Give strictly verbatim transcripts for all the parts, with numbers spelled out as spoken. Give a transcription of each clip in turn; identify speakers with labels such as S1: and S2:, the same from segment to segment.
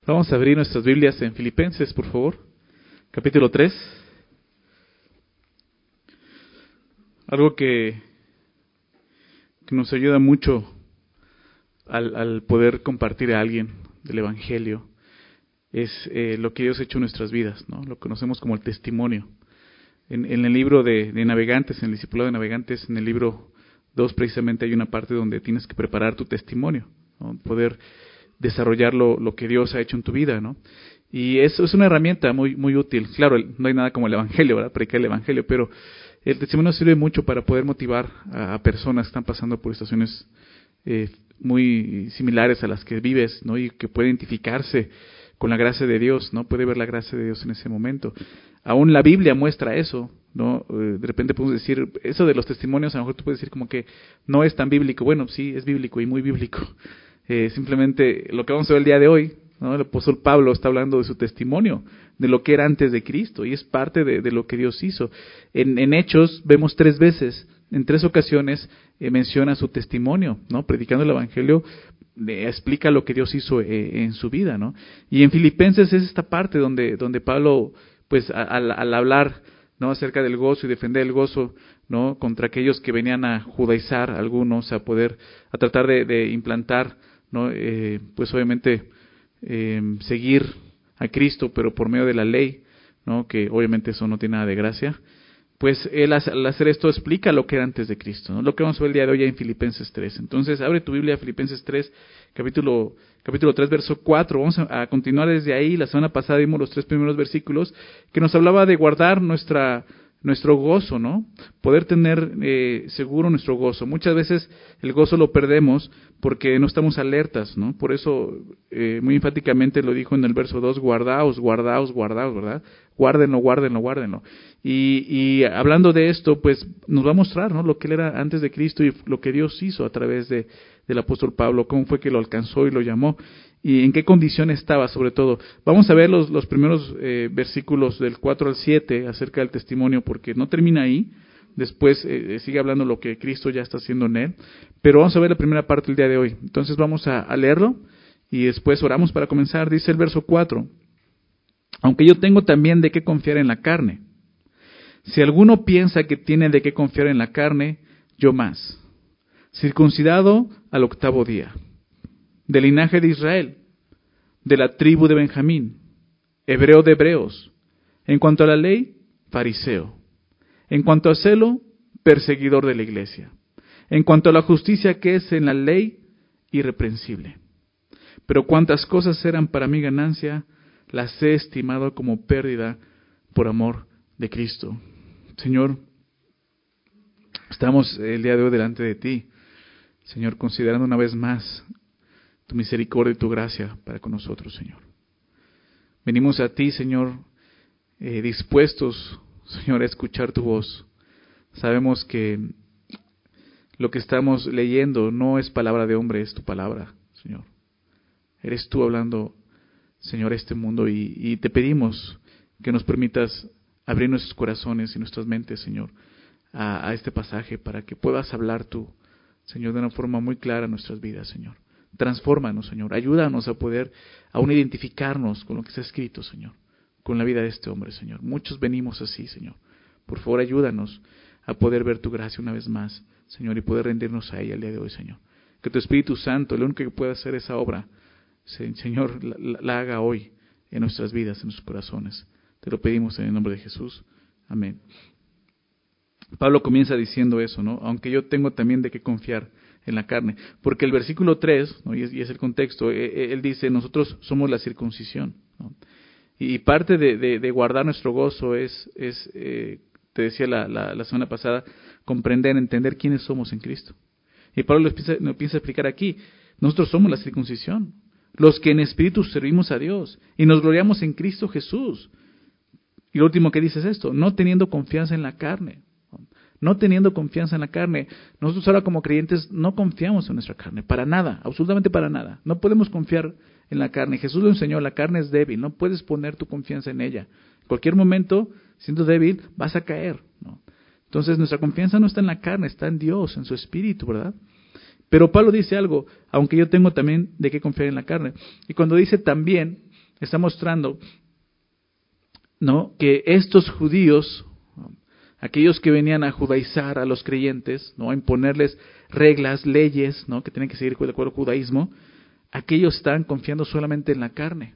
S1: Vamos a abrir nuestras Biblias en Filipenses, por favor, capítulo tres. Algo que, que nos ayuda mucho al, al poder compartir a alguien del Evangelio es eh, lo que Dios ha hecho en nuestras vidas, ¿no? Lo conocemos como el testimonio. En, en el libro de, de Navegantes, en el discipulado de Navegantes, en el libro dos precisamente hay una parte donde tienes que preparar tu testimonio, ¿no? Poder desarrollar lo, lo que Dios ha hecho en tu vida, ¿no? Y eso es una herramienta muy muy útil. Claro, no hay nada como el Evangelio, ¿verdad? Predicar el Evangelio, pero el testimonio sirve mucho para poder motivar a, a personas que están pasando por situaciones eh, muy similares a las que vives, ¿no? Y que puede identificarse con la gracia de Dios, ¿no? Puede ver la gracia de Dios en ese momento. Aún la Biblia muestra eso, ¿no? Eh, de repente podemos decir, eso de los testimonios, a lo mejor tú puedes decir como que no es tan bíblico. Bueno, sí, es bíblico y muy bíblico. Eh, simplemente lo que vamos a ver el día de hoy, ¿no? El apóstol Pablo está hablando de su testimonio, de lo que era antes de Cristo, y es parte de, de lo que Dios hizo. En, en Hechos vemos tres veces, en tres ocasiones eh, menciona su testimonio, ¿no? Predicando el Evangelio, eh, explica lo que Dios hizo eh, en su vida, ¿no? Y en Filipenses es esta parte donde, donde Pablo, pues al, al hablar, ¿no? Acerca del gozo y defender el gozo, ¿no? Contra aquellos que venían a judaizar, algunos a poder, a tratar de, de implantar, ¿no? Eh, pues obviamente eh, seguir a Cristo, pero por medio de la ley, ¿no? Que obviamente eso no tiene nada de gracia. Pues él al hacer esto explica lo que era antes de Cristo, ¿no? Lo que vamos a ver el día de hoy en Filipenses tres. Entonces abre tu Biblia, Filipenses tres, capítulo capítulo tres, verso cuatro. Vamos a, a continuar desde ahí. La semana pasada vimos los tres primeros versículos que nos hablaba de guardar nuestra nuestro gozo, ¿no? Poder tener eh, seguro nuestro gozo. Muchas veces el gozo lo perdemos porque no estamos alertas, ¿no? Por eso eh, muy enfáticamente lo dijo en el verso dos, guardaos, guardaos, guardaos, ¿verdad? Guárdenlo, guárdenlo, guárdenlo. Y, y hablando de esto, pues nos va a mostrar, ¿no? Lo que él era antes de Cristo y lo que Dios hizo a través de, del apóstol Pablo, cómo fue que lo alcanzó y lo llamó. Y en qué condición estaba, sobre todo. Vamos a ver los, los primeros eh, versículos del cuatro al siete acerca del testimonio, porque no termina ahí. Después eh, sigue hablando lo que Cristo ya está haciendo en él. Pero vamos a ver la primera parte del día de hoy. Entonces vamos a, a leerlo y después oramos para comenzar. Dice el verso cuatro. Aunque yo tengo también de qué confiar en la carne. Si alguno piensa que tiene de qué confiar en la carne, yo más. Circuncidado al octavo día. Del linaje de Israel, de la tribu de Benjamín, hebreo de hebreos, en cuanto a la ley, fariseo, en cuanto a celo, perseguidor de la iglesia, en cuanto a la justicia que es en la ley, irreprensible. Pero cuantas cosas eran para mi ganancia, las he estimado como pérdida por amor de Cristo. Señor, estamos el día de hoy delante de ti, Señor, considerando una vez más tu misericordia y tu gracia para con nosotros, Señor. Venimos a ti, Señor, eh, dispuestos, Señor, a escuchar tu voz. Sabemos que lo que estamos leyendo no es palabra de hombre, es tu palabra, Señor. Eres tú hablando, Señor, a este mundo y, y te pedimos que nos permitas abrir nuestros corazones y nuestras mentes, Señor, a, a este pasaje para que puedas hablar tú, Señor, de una forma muy clara en nuestras vidas, Señor. Transfórmanos, Señor. Ayúdanos a poder aún identificarnos con lo que está escrito, Señor, con la vida de este hombre, Señor. Muchos venimos así, Señor. Por favor, ayúdanos a poder ver tu gracia una vez más, Señor, y poder rendirnos a ella el día de hoy, Señor. Que tu Espíritu Santo, el único que pueda hacer esa obra, Señor, la, la, la haga hoy en nuestras vidas, en nuestros corazones. Te lo pedimos en el nombre de Jesús. Amén. Pablo comienza diciendo eso, ¿no? Aunque yo tengo también de qué confiar en la carne. Porque el versículo tres, ¿no? y, es, y es el contexto, eh, él dice, nosotros somos la circuncisión, ¿no? Y parte de, de, de guardar nuestro gozo es, es eh, te decía la, la, la semana pasada, comprender, entender quiénes somos en Cristo. Y Pablo lo empieza, lo empieza a explicar aquí. Nosotros somos la circuncisión, los que en espíritu servimos a Dios y nos gloriamos en Cristo Jesús. Y lo último que dice es esto, no teniendo confianza en la carne. No teniendo confianza en la carne. Nosotros ahora como creyentes no confiamos en nuestra carne, para nada, absolutamente para nada. No podemos confiar en la carne. Jesús lo enseñó, la carne es débil, no puedes poner tu confianza en ella. En cualquier momento, siendo débil, vas a caer, ¿no? Entonces nuestra confianza no está en la carne, está en Dios, en su Espíritu, ¿verdad? Pero Pablo dice algo, aunque yo tengo también de qué confiar en la carne. Y cuando dice también, está mostrando, ¿no?, que estos judíos, aquellos que venían a judaizar a los creyentes, ¿no?, a imponerles reglas, leyes, ¿no?, que tienen que seguir de acuerdo al judaísmo, aquellos están confiando solamente en la carne.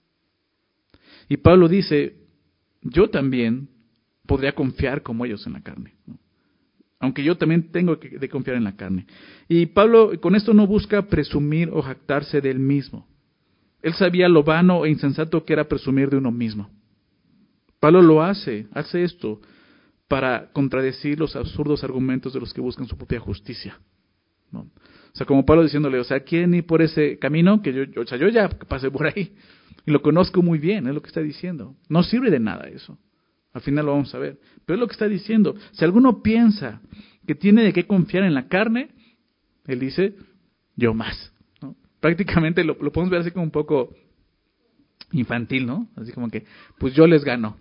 S1: Y Pablo dice, yo también podría confiar como ellos en la carne, ¿no?, aunque yo también tengo que de confiar en la carne. Y Pablo con esto no busca presumir o jactarse de él mismo. Él sabía lo vano e insensato que era presumir de uno mismo. Pablo lo hace, hace esto para contradecir los absurdos argumentos de los que buscan su propia justicia, ¿no? O sea, como Pablo diciéndole, o sea, ¿quieren ir por ese camino? Que yo, yo, o sea, yo ya pasé por ahí y lo conozco muy bien, es lo que está diciendo. No sirve de nada eso. Al final lo vamos a ver. Pero es lo que está diciendo. Si alguno piensa que tiene de qué confiar en la carne, él dice, yo más, ¿no? Prácticamente lo, lo podemos ver así como un poco infantil, ¿no? Así como que, pues yo les gano.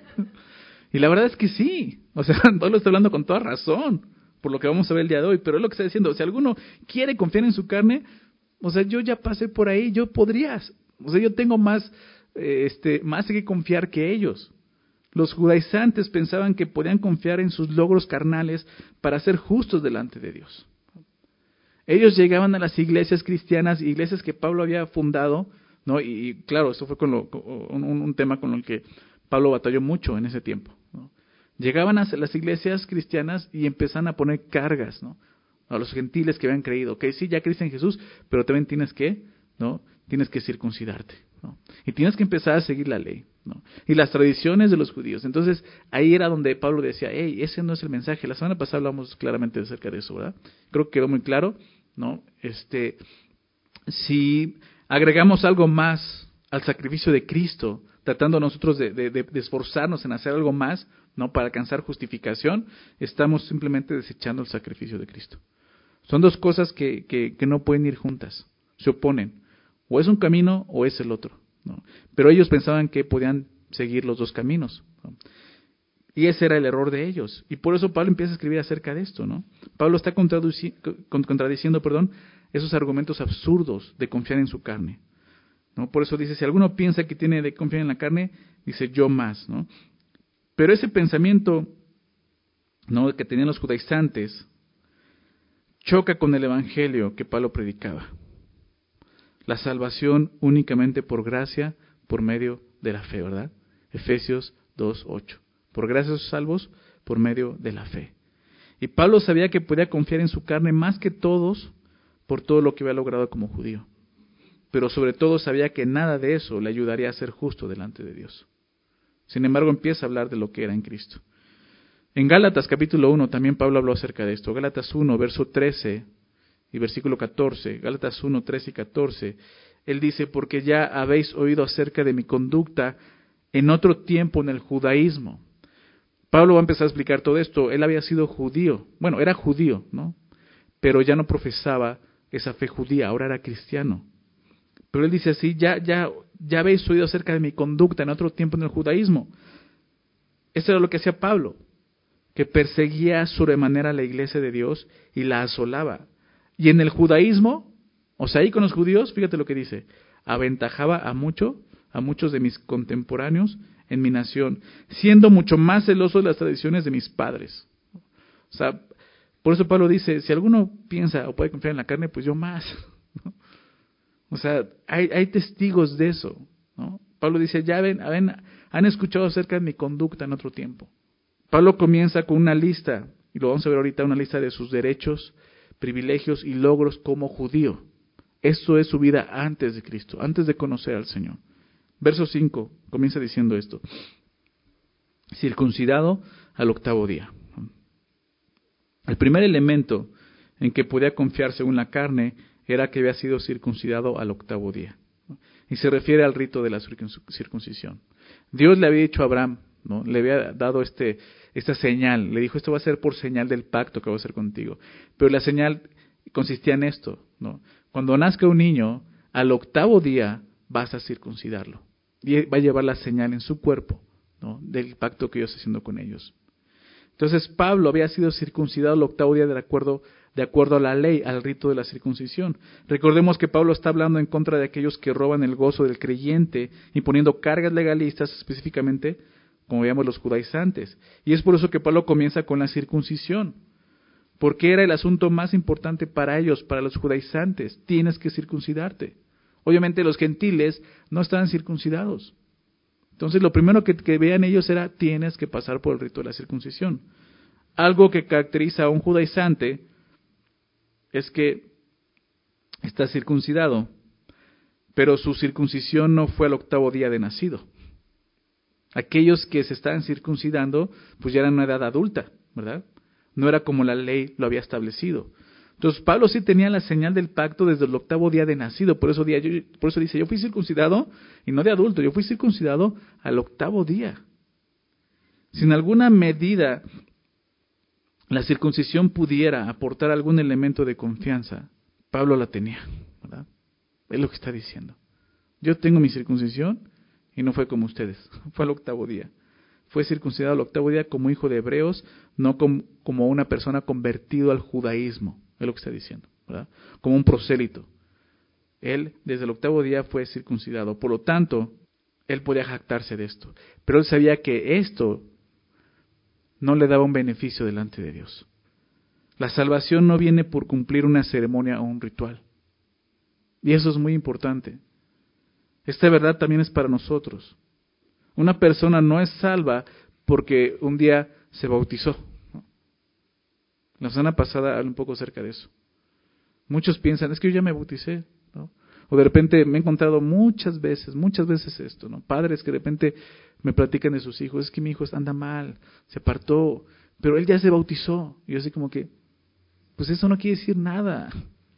S1: Y la verdad es que sí. O sea, Pablo está hablando con toda razón, por lo que vamos a ver el día de hoy. Pero es lo que está diciendo. Si alguno quiere confiar en su carne, o sea, yo ya pasé por ahí, yo podría. O sea, yo tengo más, eh, este, más que confiar que ellos. Los judaizantes pensaban que podían confiar en sus logros carnales para ser justos delante de Dios. Ellos llegaban a las iglesias cristianas, iglesias que Pablo había fundado, ¿no? Y, y claro, eso fue con lo, con un, un tema con el que Pablo batalló mucho en ese tiempo, ¿no? Llegaban a las iglesias cristianas y empezaban a poner cargas, ¿no?, a los gentiles que habían creído. Ok, sí, ya creíste en Jesús, pero también tienes que, ¿no?, tienes que circuncidarte, ¿no?, y tienes que empezar a seguir la ley, ¿no?, y las tradiciones de los judíos. Entonces, ahí era donde Pablo decía, hey, ese no es el mensaje. La semana pasada hablamos claramente acerca de eso, ¿verdad? Creo que quedó muy claro, ¿no? Este, si agregamos algo más al sacrificio de Cristo, tratando nosotros de, de, de esforzarnos en hacer algo más, ¿no?, para alcanzar justificación, estamos simplemente desechando el sacrificio de Cristo. Son dos cosas que, que, que no pueden ir juntas, se oponen. O es un camino o es el otro, ¿no? Pero ellos pensaban que podían seguir los dos caminos, ¿no? Y ese era el error de ellos. Y por eso Pablo empieza a escribir acerca de esto, ¿no? Pablo está contradiciendo, perdón, esos argumentos absurdos de confiar en su carne, ¿no? Por eso dice, si alguno piensa que tiene de confiar en la carne, dice yo más, ¿no? Pero ese pensamiento, ¿no?, que tenían los judaizantes choca con el evangelio que Pablo predicaba. La salvación únicamente por gracia, por medio de la fe, ¿verdad? Efesios dos ocho. Por gracia sois salvos por medio de la fe. Y Pablo sabía que podía confiar en su carne más que todos por todo lo que había logrado como judío. Pero sobre todo sabía que nada de eso le ayudaría a ser justo delante de Dios. Sin embargo, empieza a hablar de lo que era en Cristo. En Gálatas capítulo uno también Pablo habló acerca de esto. Gálatas uno, verso trece y versículo catorce. Gálatas uno, trece y catorce. Él dice, porque ya habéis oído acerca de mi conducta en otro tiempo en el judaísmo. Pablo va a empezar a explicar todo esto. Él había sido judío. Bueno, era judío, ¿no? Pero ya no profesaba esa fe judía, ahora era cristiano. Pero él dice así, ya, ya, ya habéis oído acerca de mi conducta en otro tiempo en el judaísmo. Eso era lo que hacía Pablo, que perseguía sobremanera a la iglesia de Dios y la asolaba. Y en el judaísmo, o sea, ahí con los judíos, fíjate lo que dice, aventajaba a mucho, a muchos de mis contemporáneos en mi nación, siendo mucho más celoso de las tradiciones de mis padres. O sea, por eso Pablo dice, si alguno piensa o puede confiar en la carne, pues yo más, ¿no? O sea, hay, hay testigos de eso, ¿no? Pablo dice, ya ven, ven, han escuchado acerca de mi conducta en otro tiempo. Pablo comienza con una lista, y lo vamos a ver ahorita, una lista de sus derechos, privilegios y logros como judío. Esto es su vida antes de Cristo, antes de conocer al Señor. Verso cinco, comienza diciendo esto. Circuncidado al octavo día. El primer elemento en que podía confiar según la carne era que había sido circuncidado al octavo día. Y se refiere al rito de la circuncisión. Dios le había dicho a Abraham, ¿no?, le había dado este, esta señal, le dijo, esto va a ser por señal del pacto que voy a hacer contigo. Pero la señal consistía en esto, ¿no? Cuando nazca un niño, al octavo día vas a circuncidarlo. Y va a llevar la señal en su cuerpo, ¿no?, del pacto que yo estoy haciendo con ellos. Entonces Pablo había sido circuncidado el octavo día de acuerdo, de acuerdo a la ley, al rito de la circuncisión. Recordemos que Pablo está hablando en contra de aquellos que roban el gozo del creyente, imponiendo cargas legalistas, específicamente, como veíamos, los judaizantes. Y es por eso que Pablo comienza con la circuncisión, porque era el asunto más importante para ellos, para los judaizantes. Tienes que circuncidarte. Obviamente los gentiles no estaban circuncidados. Entonces lo primero que, que veían ellos era, tienes que pasar por el rito de la circuncisión. Algo que caracteriza a un judaizante es que está circuncidado, pero su circuncisión no fue al octavo día de nacido. Aquellos que se estaban circuncidando, pues ya eran una edad adulta, ¿verdad? No era como la ley lo había establecido. Entonces Pablo sí tenía la señal del pacto desde el octavo día de nacido. Por eso, día, yo, por eso dice, yo fui circuncidado, y no de adulto, yo fui circuncidado al octavo día. Si en alguna medida la circuncisión pudiera aportar algún elemento de confianza, Pablo la tenía, ¿verdad? Es lo que está diciendo. Yo tengo mi circuncisión y no fue como ustedes, fue al octavo día. Fue circuncidado al octavo día como hijo de hebreos, no como, como una persona convertido al judaísmo, es lo que está diciendo, ¿verdad? Como un prosélito. Él desde el octavo día fue circuncidado, por lo tanto, él podía jactarse de esto. Pero él sabía que esto no le daba un beneficio delante de Dios. La salvación no viene por cumplir una ceremonia o un ritual. Y eso es muy importante. Esta verdad también es para nosotros. Una persona no es salva porque un día se bautizó. La semana pasada hablé un poco acerca de eso. Muchos piensan, es que yo ya me bauticé, ¿no? O de repente me he encontrado muchas veces, muchas veces esto, ¿no? Padres que de repente me platican de sus hijos, es que mi hijo anda mal, se apartó, pero él ya se bautizó. Y yo así como que, pues eso no quiere decir nada.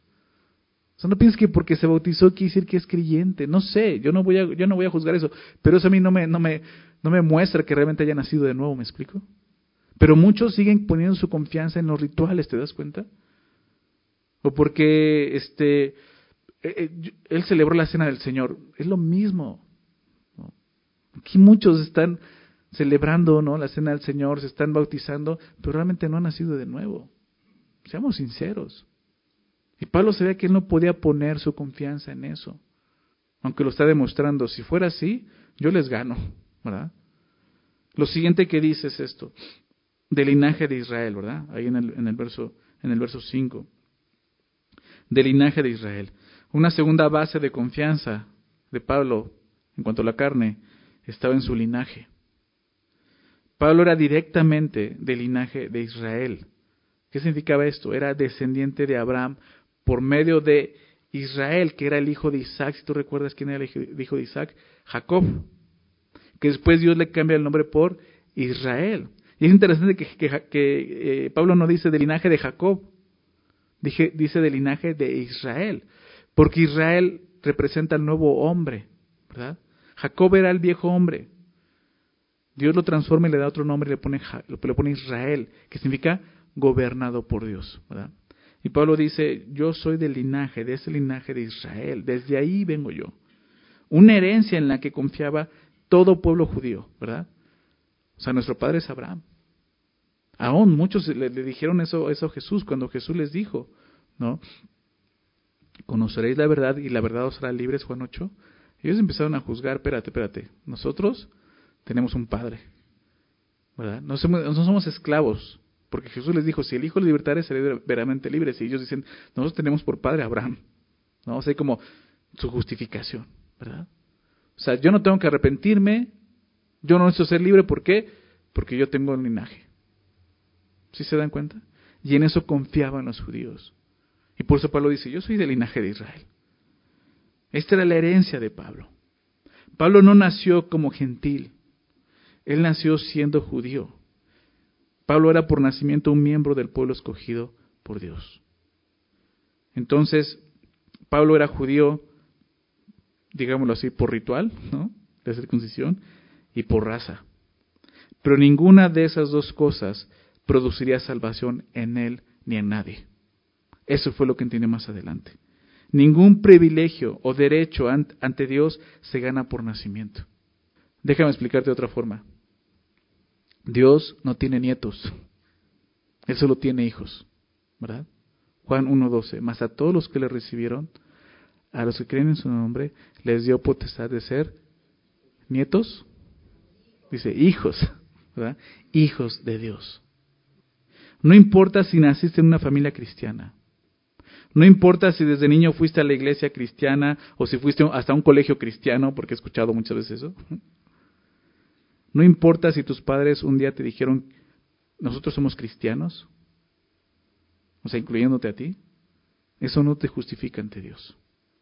S1: O sea, no pienses que porque se bautizó quiere decir que es creyente. No sé, yo no voy a, yo no voy a juzgar eso, pero eso a mí no me, no me, no me muestra que realmente haya nacido de nuevo, ¿me explico? Pero muchos siguen poniendo su confianza en los rituales, ¿te das cuenta? O porque este, él celebró la cena del Señor. Es lo mismo, ¿no? Aquí muchos están celebrando, ¿no?, la cena del Señor, se están bautizando, pero realmente no han nacido de nuevo. Seamos sinceros. Y Pablo sabía que él no podía poner su confianza en eso, aunque lo está demostrando. Si fuera así, yo les gano, ¿verdad? Lo siguiente que dice es esto, del linaje de Israel, ¿verdad? Ahí en el, en el verso, en el verso cinco. Del linaje de Israel. Una segunda base de confianza de Pablo en cuanto a la carne estaba en su linaje. Pablo era directamente del linaje de Israel. ¿Qué significaba esto? Era descendiente de Abraham por medio de Israel, que era el hijo de Isaac. Si tú recuerdas quién era el hijo de Isaac, Jacob, que después Dios le cambia el nombre por Israel. Y es interesante que, que, que eh, Pablo no dice del linaje de Jacob, Dije, dice del linaje de Israel, porque Israel representa al nuevo hombre, ¿verdad? Jacob era el viejo hombre. Dios lo transforma y le da otro nombre y le pone, le pone Israel, que significa gobernado por Dios, ¿verdad? Y Pablo dice, yo soy del linaje, de ese linaje de Israel, desde ahí vengo yo. Una herencia en la que confiaba todo pueblo judío, ¿verdad? O sea, nuestro padre es Abraham. Aún muchos le, le dijeron eso, eso a Jesús, cuando Jesús les dijo, ¿no? Conoceréis la verdad y la verdad os hará libres, Juan ocho. Ellos empezaron a juzgar, espérate, espérate, nosotros tenemos un padre, ¿verdad? No somos, no somos esclavos, porque Jesús les dijo, si el Hijo les libertare, seré verdaderamente libres. Y ellos dicen, nosotros tenemos por padre a Abraham, ¿no? O sea, como su justificación, ¿verdad? O sea, yo no tengo que arrepentirme, yo no necesito ser libre, ¿por qué? Porque yo tengo un linaje. ¿Sí se dan cuenta? Y en eso confiaban los judíos. Y por eso Pablo dice, yo soy del linaje de Israel. Esta era la herencia de Pablo. Pablo no nació como gentil. Él nació siendo judío. Pablo era por nacimiento un miembro del pueblo escogido por Dios. Entonces, Pablo era judío, digámoslo así, por ritual, ¿no?, de circuncisión, y por raza. Pero ninguna de esas dos cosas produciría salvación en él ni en nadie. Eso fue lo que entiende más adelante. Ningún privilegio o derecho ante Dios se gana por nacimiento. Déjame explicarte de otra forma. Dios no tiene nietos. Él solo tiene hijos, ¿verdad? Juan uno doce, mas a todos los que le recibieron, a los que creen en su nombre, les dio potestad de ser nietos, dice hijos, ¿verdad? Hijos de Dios. No importa si naciste en una familia cristiana, no importa si desde niño fuiste a la iglesia cristiana o si fuiste hasta un colegio cristiano, porque he escuchado muchas veces eso. No importa si tus padres un día te dijeron, nosotros somos cristianos, o sea, incluyéndote a ti, eso no te justifica ante Dios.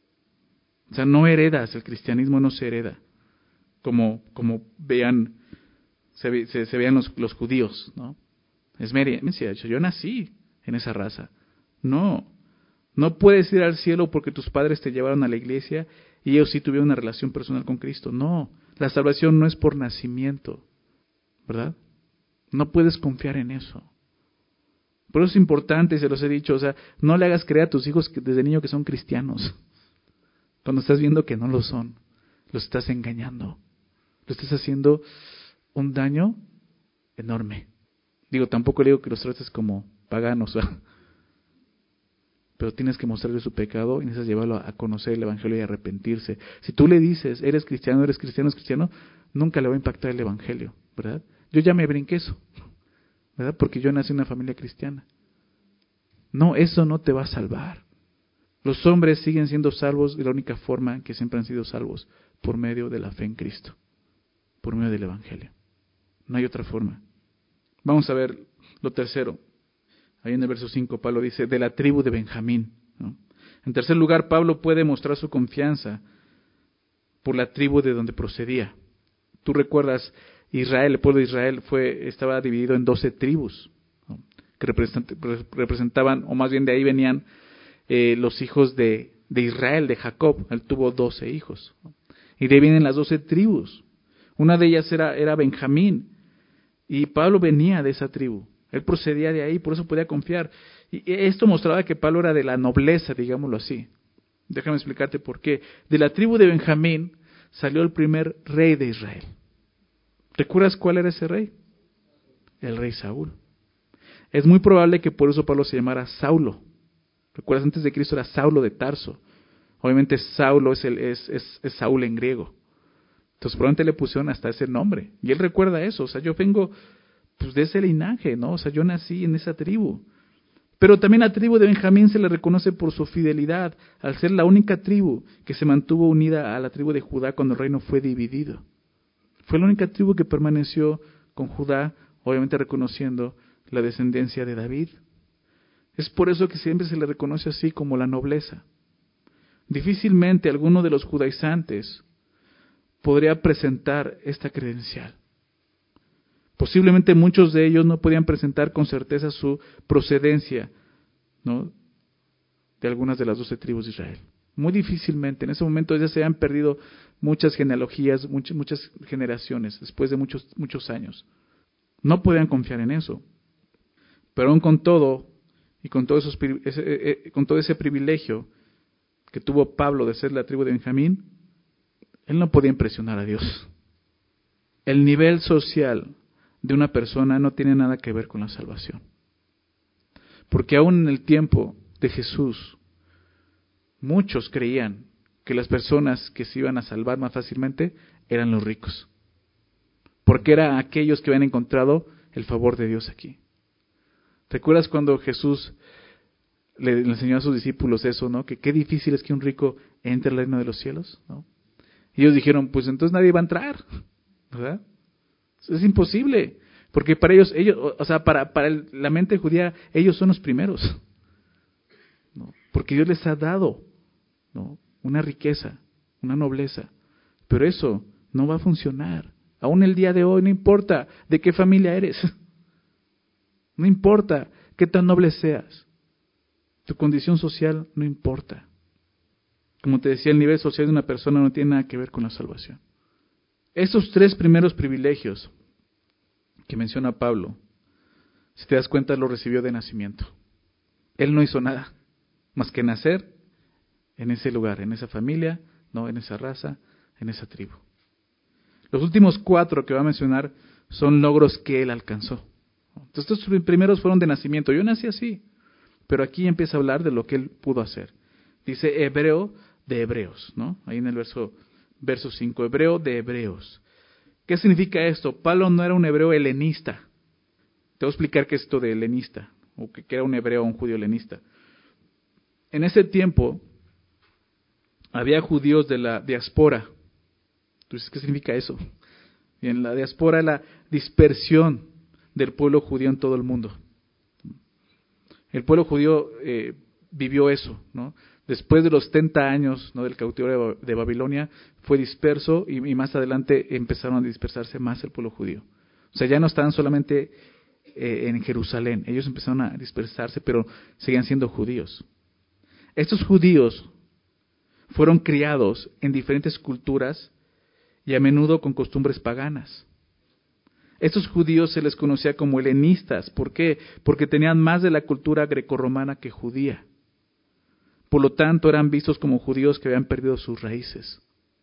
S1: O sea, no heredas, el cristianismo no se hereda, como, como vean, se, se, se vean los, los judíos, ¿no? Es mera, yo nací en esa raza. No, no puedes ir al cielo porque tus padres te llevaron a la iglesia y ellos sí tuvieron una relación personal con Cristo. No, la salvación no es por nacimiento, ¿verdad? No puedes confiar en eso. Por eso es importante, se los he dicho, o sea, no le hagas creer a tus hijos que desde niño que son cristianos. Cuando estás viendo que no lo son, los estás engañando. Lo estás haciendo un daño enorme. Digo, tampoco le digo que los trates como paganos, ¿verdad? Pero tienes que mostrarle su pecado y necesitas llevarlo a conocer el Evangelio y arrepentirse. Si tú le dices, eres cristiano, eres cristiano, eres cristiano, nunca le va a impactar el Evangelio, ¿verdad? Yo ya me brinqué eso, ¿verdad? Porque yo nací en una familia cristiana. No, eso no te va a salvar. Los hombres siguen siendo salvos de la única forma en que siempre han sido salvos, por medio de la fe en Cristo, por medio del Evangelio. No hay otra forma. Vamos a ver lo tercero. Ahí en el verso cinco Pablo dice, de la tribu de Benjamín, ¿no? En tercer lugar, Pablo puede mostrar su confianza por la tribu de donde procedía. Tú recuerdas, Israel, el pueblo de Israel fue, estaba dividido en doce tribus, ¿no? Que representaban, o más bien de ahí venían eh, los hijos de, de Israel, de Jacob. Él tuvo doce hijos, ¿no? Y de ahí vienen las doce tribus. Una de ellas era, era Benjamín, y Pablo venía de esa tribu. Él procedía de ahí, por eso podía confiar. Y esto mostraba que Pablo era de la nobleza, digámoslo así. Déjame explicarte por qué. De la tribu de Benjamín salió el primer rey de Israel. ¿Recuerdas cuál era ese rey? El rey Saúl. Es muy probable que por eso Pablo se llamara Saulo. ¿Recuerdas? Antes de Cristo era Saulo de Tarso. Obviamente Saulo es, el, es, es, es Saúl en griego. Entonces probablemente le pusieron hasta ese nombre. Y él recuerda eso. O sea, yo vengo pues de ese linaje, ¿no? O sea, yo nací en esa tribu. Pero también la tribu de Benjamín se le reconoce por su fidelidad, al ser la única tribu que se mantuvo unida a la tribu de Judá cuando el reino fue dividido. Fue la única tribu que permaneció con Judá, obviamente reconociendo la descendencia de David. Es por eso que siempre se le reconoce así como la nobleza. Difícilmente alguno de los judaizantes podría presentar esta credencial. Posiblemente muchos de ellos no podían presentar con certeza su procedencia, ¿no?, de algunas de las doce tribus de Israel. Muy difícilmente. En ese momento ya se han perdido muchas genealogías, muchas, muchas generaciones, después de muchos, muchos años. No podían confiar en eso. Pero aún con todo, y con todo, esos, ese, con todo ese privilegio que tuvo Pablo de ser la tribu de Benjamín, él no podía impresionar a Dios. El nivel social de una persona no tiene nada que ver con la salvación. Porque aún en el tiempo de Jesús, muchos creían que las personas que se iban a salvar más fácilmente eran los ricos. Porque eran aquellos que habían encontrado el favor de Dios aquí. ¿Recuerdas cuando Jesús le enseñó a sus discípulos eso, ¿no? Que qué difícil es que un rico entre al reino de los cielos, ¿no? Y ellos dijeron, pues entonces nadie va a entrar, ¿verdad? Es imposible, porque para ellos, ellos, o sea, para, para el, la mente judía, ellos son los primeros, ¿no? Porque Dios les ha dado, ¿no?, una riqueza, una nobleza, pero eso no va a funcionar. Aún el día de hoy, no importa de qué familia eres, no importa qué tan noble seas, tu condición social no importa. Como te decía, el nivel social de una persona no tiene nada que ver con la salvación. Esos tres primeros privilegios que menciona Pablo, si te das cuenta, lo recibió de nacimiento. Él no hizo nada más que nacer en ese lugar, en esa familia, no, en esa raza, en esa tribu. Los últimos cuatro que va a mencionar son logros que él alcanzó. Entonces estos primeros fueron de nacimiento. Yo nací así. Pero aquí empieza a hablar de lo que él pudo hacer. Dice hebreo de hebreos, ¿no? Ahí en el verso, verso cinco, hebreo de hebreos. ¿Qué significa esto? Pablo no era un hebreo helenista. Te voy a explicar qué es esto de helenista, o que era un hebreo o un judío helenista. En ese tiempo había judíos de la diáspora. Entonces, ¿qué significa eso? Bien, la diáspora es la dispersión del pueblo judío en todo el mundo. El pueblo judío eh, vivió eso, ¿no? Después de los setenta años, ¿no?, del cautiverio de Babilonia, fue disperso y, y más adelante empezaron a dispersarse más el pueblo judío. O sea, ya no estaban solamente eh, en Jerusalén, ellos empezaron a dispersarse, pero seguían siendo judíos. Estos judíos fueron criados en diferentes culturas y a menudo con costumbres paganas. Estos judíos se les conocía como helenistas. ¿Por qué? Porque tenían más de la cultura grecorromana que judía. Por lo tanto, eran vistos como judíos que habían perdido sus raíces.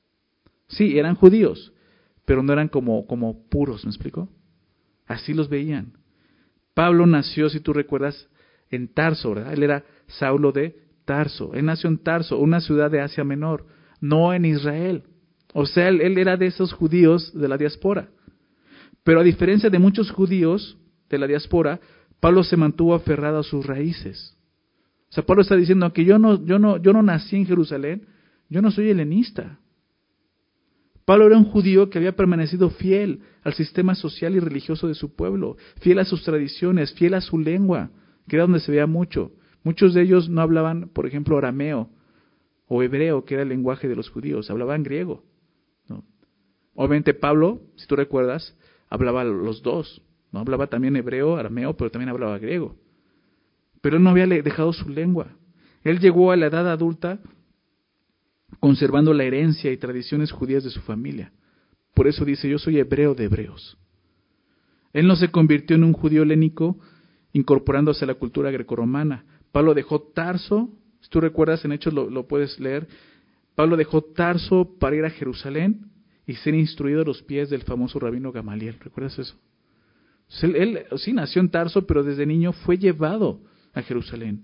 S1: Sí, eran judíos, pero no eran como, como puros, ¿me explico? Así los veían. Pablo nació, si tú recuerdas, en Tarso, ¿verdad? Él era Saulo de Tarso. Él nació en Tarso, una ciudad de Asia Menor, no en Israel. O sea, él, él era de esos judíos de la diáspora. Pero a diferencia de muchos judíos de la diáspora, Pablo se mantuvo aferrado a sus raíces. O sea, Pablo está diciendo que yo no, yo no, yo no nací en Jerusalén, yo no soy helenista. Pablo era un judío que había permanecido fiel al sistema social y religioso de su pueblo, fiel a sus tradiciones, fiel a su lengua, que era donde se veía mucho. Muchos de ellos no hablaban, por ejemplo, arameo o hebreo, que era el lenguaje de los judíos, hablaban griego, ¿no? Obviamente Pablo, si tú recuerdas, hablaba los dos, ¿no? Hablaba también hebreo, arameo, pero también hablaba griego. Pero él no había dejado su lengua. Él llegó a la edad adulta conservando la herencia y tradiciones judías de su familia. Por eso dice, yo soy hebreo de hebreos. Él no se convirtió en un judío helénico incorporándose a la cultura grecorromana. Pablo dejó Tarso, si tú recuerdas en Hechos lo, lo puedes leer, Pablo dejó Tarso para ir a Jerusalén y ser instruido a los pies del famoso rabino Gamaliel. ¿Recuerdas eso? Él, él sí nació en Tarso, pero desde niño fue llevado a Jerusalén.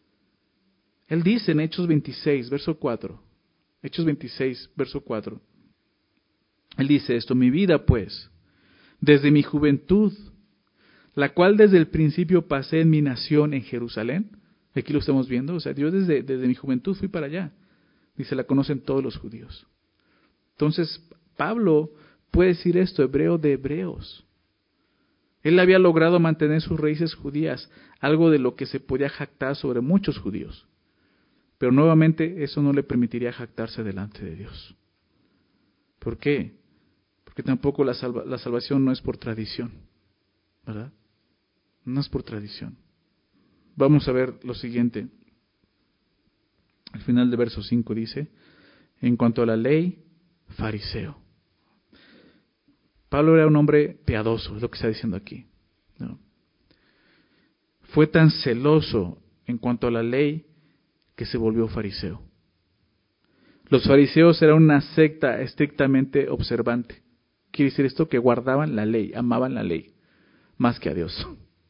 S1: Él dice en Hechos veintiséis, verso cuatro, Hechos veintiséis, verso cuatro, él dice esto, mi vida pues, desde mi juventud, la cual desde el principio pasé en mi nación en Jerusalén, aquí lo estamos viendo, o sea, yo desde, desde mi juventud fui para allá, dice, la conocen todos los judíos. Entonces, Pablo puede decir esto, hebreo de hebreos. Él había logrado mantener sus raíces judías, algo de lo que se podía jactar sobre muchos judíos. Pero nuevamente eso no le permitiría jactarse delante de Dios. ¿Por qué? Porque tampoco la, salva, la salvación no es por tradición, ¿verdad? No es por tradición. Vamos a ver lo siguiente. Al final del verso cinco dice, en cuanto a la ley, fariseo. Pablo era un hombre piadoso, es lo que está diciendo aquí, ¿no? Fue tan celoso en cuanto a la ley que se volvió fariseo. Los fariseos eran una secta estrictamente observante. Quiere decir esto que guardaban la ley, amaban la ley, más que a Dios.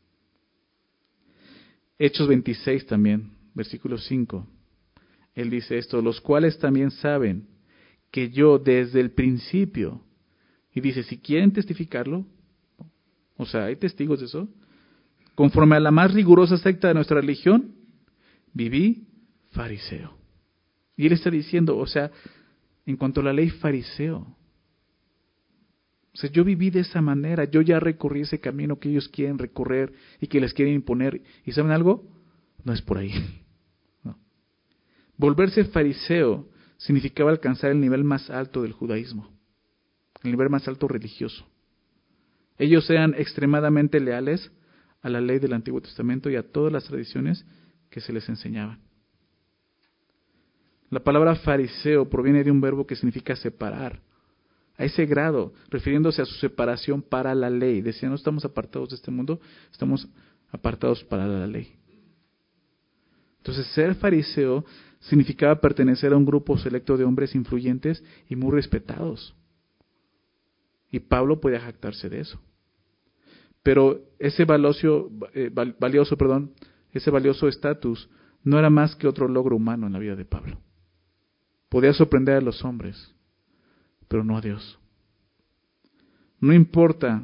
S1: Hechos veintiséis también, versículo cinco. Él dice esto, los cuales también saben que yo desde el principio, y dice, si quieren testificarlo, o sea, hay testigos de eso, conforme a la más rigurosa secta de nuestra religión, viví fariseo. Y él está diciendo, o sea, en cuanto a la ley fariseo, o sea, yo viví de esa manera, yo ya recorrí ese camino que ellos quieren recorrer y que les quieren imponer. ¿Y saben algo? No es por ahí. No. Volverse fariseo significaba alcanzar el nivel más alto del judaísmo, el nivel más alto religioso. Ellos eran extremadamente leales a la ley del Antiguo Testamento y a todas las tradiciones que se les enseñaban. La palabra fariseo proviene de un verbo que significa separar. A ese grado, refiriéndose a su separación para la ley. Decía, no estamos apartados de este mundo, estamos apartados para la ley. Entonces, ser fariseo significaba pertenecer a un grupo selecto de hombres influyentes y muy respetados. Y Pablo podía jactarse de eso. Pero ese valioso, eh, valioso, perdón, ese valioso estatus no era más que otro logro humano en la vida de Pablo. Podía sorprender a los hombres, pero no a Dios. No importa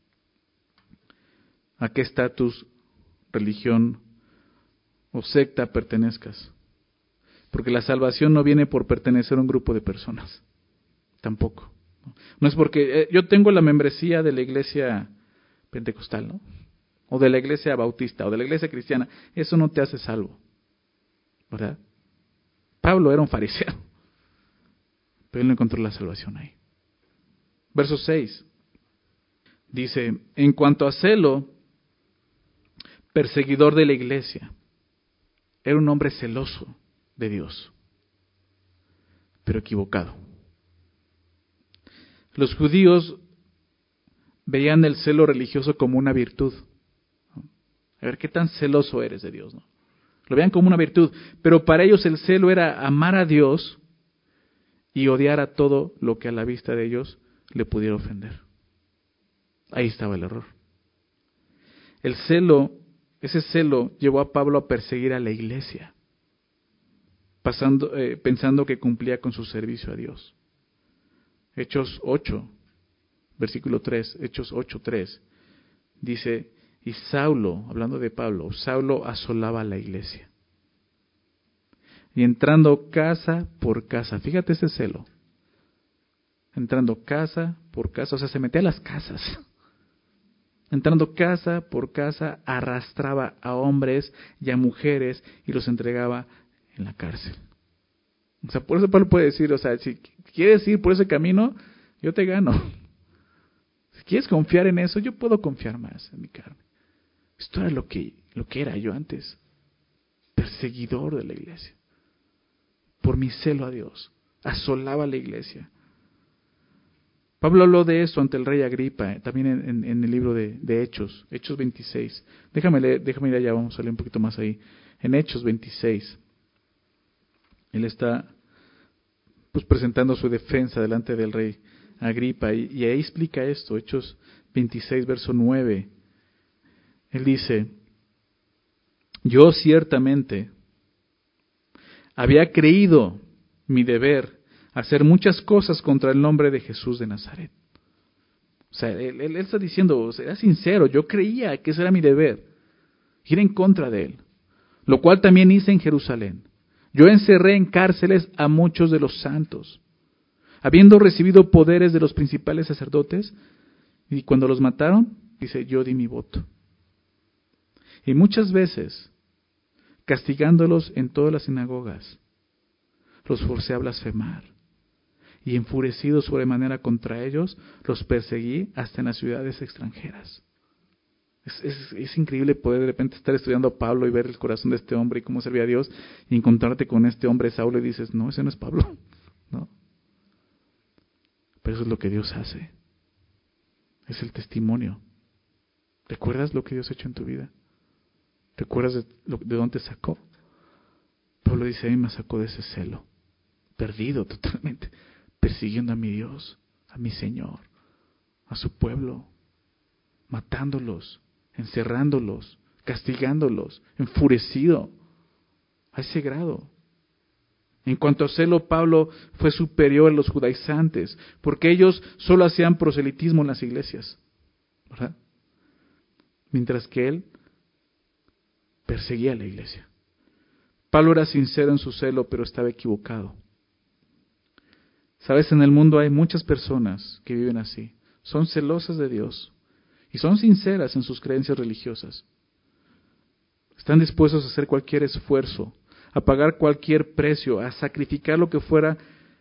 S1: a qué estatus, religión o secta pertenezcas, porque la salvación no viene por pertenecer a un grupo de personas, tampoco. No es porque eh, yo tengo la membresía de la iglesia pentecostal, ¿no? O de la iglesia bautista, o de la iglesia cristiana, eso no te hace salvo, ¿verdad? Pablo era un fariseo, pero él no encontró la salvación ahí. Verso seis, dice, en cuanto a celo, perseguidor de la iglesia, era un hombre celoso de Dios, pero equivocado. Los judíos veían el celo religioso como una virtud. A ver, ¿qué tan celoso eres de Dios, no? Lo veían como una virtud, pero para ellos el celo era amar a Dios y odiar a todo lo que a la vista de ellos le pudiera ofender. Ahí estaba el error. El celo, ese celo llevó a Pablo a perseguir a la iglesia, pasando, eh, pensando que cumplía con su servicio a Dios. Hechos ocho, versículo tres, Hechos ocho, tres, dice, y Saulo, hablando de Pablo, Saulo asolaba a la iglesia. Y entrando casa por casa, fíjate ese celo, entrando casa por casa, o sea, se metía a las casas. Entrando casa por casa, arrastraba a hombres y a mujeres y los entregaba en la cárcel. O sea, por eso Pablo puede decir, o sea, si quieres ir por ese camino, yo te gano. Si quieres confiar en eso, yo puedo confiar más en mi carne. Esto era lo que, lo que era yo antes, perseguidor de la iglesia. Por mi celo a Dios, asolaba a la iglesia. Pablo habló de eso ante el rey Agripa, eh, también en, en, en el libro de, de Hechos, Hechos veintiséis. Déjame leer, déjame ir allá, vamos a leer un poquito más ahí. En Hechos veintiséis, él está pues presentando su defensa delante del rey Agripa, y, y ahí explica esto, Hechos veintiséis, verso nueve. Él dice, yo ciertamente había creído mi deber hacer muchas cosas contra el nombre de Jesús de Nazaret. O sea, él, él, él está diciendo, o sea, era sincero, yo creía que ese era mi deber, ir en contra de él, lo cual también hice en Jerusalén. Yo encerré en cárceles a muchos de los santos, habiendo recibido poderes de los principales sacerdotes, y cuando los mataron, dice, yo di mi voto. Y muchas veces, castigándolos en todas las sinagogas, los forcé a blasfemar. Y enfurecido sobremanera contra ellos, los perseguí hasta en las ciudades extranjeras. Es, es, es increíble poder de repente estar estudiando a Pablo y ver el corazón de este hombre y cómo servía a Dios, y encontrarte con este hombre Saulo y dices, no, ese no es Pablo, ¿no? Pero eso es lo que Dios hace. Es el testimonio. ¿Recuerdas lo que Dios ha hecho en tu vida? ¿Recuerdas de, lo, de dónde te sacó? Pablo dice, a mí me sacó de ese celo, perdido totalmente, persiguiendo a mi Dios, a mi Señor, a su pueblo, matándolos, encerrándolos, castigándolos, enfurecido, a ese grado. En cuanto a celo, Pablo fue superior a los judaizantes, porque ellos solo hacían proselitismo en las iglesias, ¿verdad? Mientras que él perseguía a la iglesia. Pablo era sincero en su celo, pero estaba equivocado. Sabes, en el mundo hay muchas personas que viven así. Son celosas de Dios y son sinceras en sus creencias religiosas. Están dispuestos a hacer cualquier esfuerzo, a pagar cualquier precio, a sacrificar lo que fuera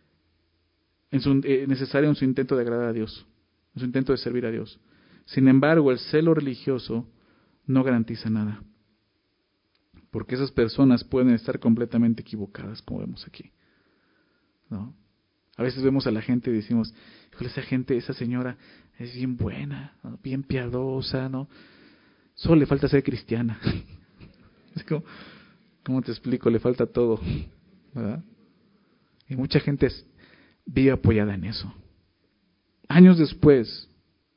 S1: en su, eh, necesario en su intento de agradar a Dios, en su intento de servir a Dios. Sin embargo, el celo religioso no garantiza nada, porque esas personas pueden estar completamente equivocadas, como vemos aquí, ¿no? A veces vemos a la gente y decimos, híjole, esa gente, esa señora es bien buena, ¿no? Bien piadosa, ¿no? Solo le falta ser cristiana. Es como, ¿cómo te explico? Le falta todo, ¿verdad? Y mucha gente vive apoyada en eso. Años después,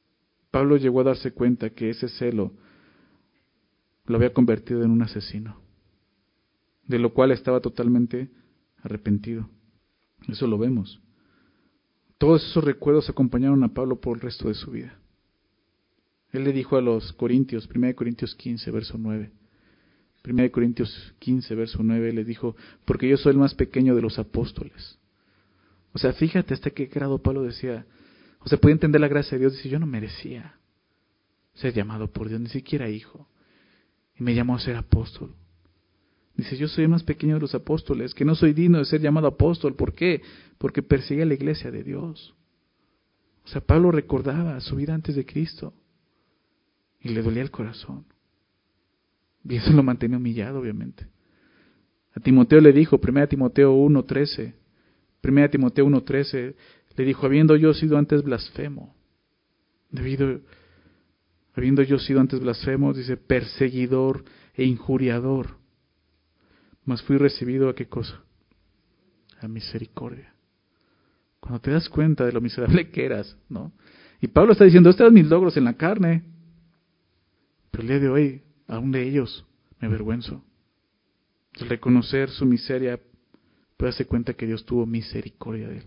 S1: Pablo llegó a darse cuenta que ese celo lo había convertido en un asesino, de lo cual estaba totalmente arrepentido. Eso lo vemos. Todos esos recuerdos acompañaron a Pablo por el resto de su vida. Él le dijo a los Corintios, primera de Corintios quince, verso nueve. primera de Corintios quince, verso nueve, le dijo, porque yo soy el más pequeño de los apóstoles. O sea, fíjate hasta qué grado Pablo decía, o sea, podía entender la gracia de Dios, dice, yo no merecía ser llamado por Dios, ni siquiera hijo. Y me llamó a ser apóstol. Dice, yo soy el más pequeño de los apóstoles, que no soy digno de ser llamado apóstol. ¿Por qué? Porque perseguía la iglesia de Dios. O sea, Pablo recordaba su vida antes de Cristo y le dolía el corazón. Y eso lo mantenía humillado, obviamente. A Timoteo le dijo, primera Timoteo uno trece, primera Timoteo uno trece, le dijo, habiendo yo sido antes blasfemo, debido, habiendo yo sido antes blasfemo, dice, perseguidor e injuriador, mas fui recibido a qué cosa? A misericordia. Cuando te das cuenta de lo miserable que eras, ¿no? Y Pablo está diciendo, estos eran mis logros en la carne, pero el día de hoy, aún de ellos, me avergüenzo. Al reconocer su miseria, puede darse cuenta que Dios tuvo misericordia de él.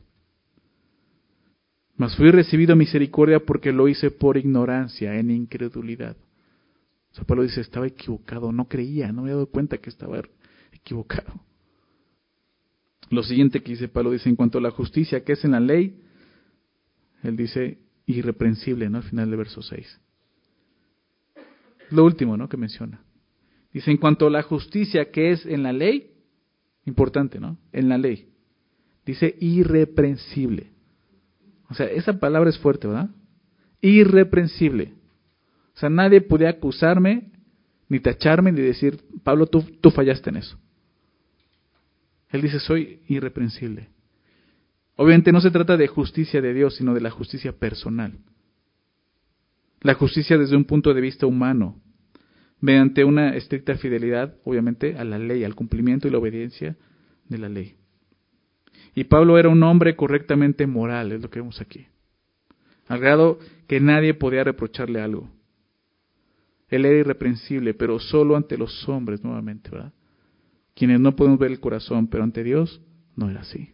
S1: Mas fui recibido misericordia porque lo hice por ignorancia, en incredulidad. O sea, Pablo dice, estaba equivocado, no creía, no me había dado cuenta que estaba equivocado. Lo siguiente que dice Pablo, dice, en cuanto a la justicia que es en la ley, él dice, irreprensible, ¿no? Al final del verso seis. Lo último, ¿no? Que menciona. Dice, en cuanto a la justicia que es en la ley, importante, ¿no? En la ley. Dice, irreprensible. O sea, esa palabra es fuerte, ¿verdad? Irreprensible. O sea, nadie podía acusarme, ni tacharme, ni decir, Pablo, tú, tú fallaste en eso. Él dice, soy irreprensible. Obviamente no se trata de justicia de Dios, sino de la justicia personal. La justicia desde un punto de vista humano, mediante una estricta fidelidad, obviamente, a la ley, al cumplimiento y la obediencia de la ley. Y Pablo era un hombre correctamente moral, es lo que vemos aquí. Al grado que nadie podía reprocharle algo. Él era irreprensible, pero solo ante los hombres, nuevamente, ¿verdad? Quienes no podemos ver el corazón, pero ante Dios no era así.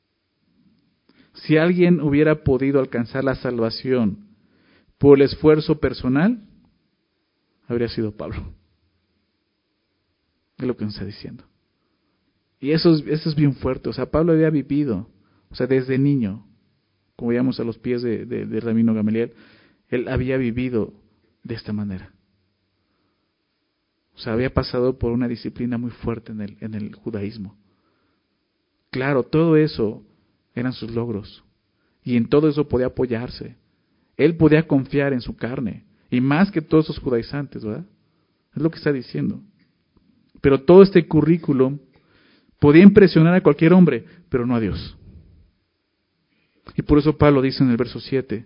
S1: Si alguien hubiera podido alcanzar la salvación por el esfuerzo personal, habría sido Pablo. Es lo que nos está diciendo. Y eso es, eso es bien fuerte. O sea, Pablo había vivido, o sea, desde niño, como veíamos a los pies de, de, de Rabino Gamaliel, él había vivido de esta manera. O sea, había pasado por una disciplina muy fuerte en el, en el judaísmo. Claro, todo eso eran sus logros. Y en todo eso podía apoyarse. Él podía confiar en su carne. Y más que todos esos judaizantes, ¿verdad? Es lo que está diciendo. Pero todo este currículum podía impresionar a cualquier hombre, pero no a Dios. Y por eso Pablo dice en el verso siete,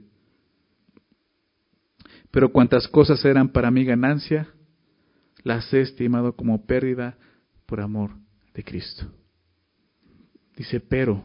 S1: pero cuantas cosas eran para mí ganancia, las he estimado como pérdida por amor de Cristo. Dice pero,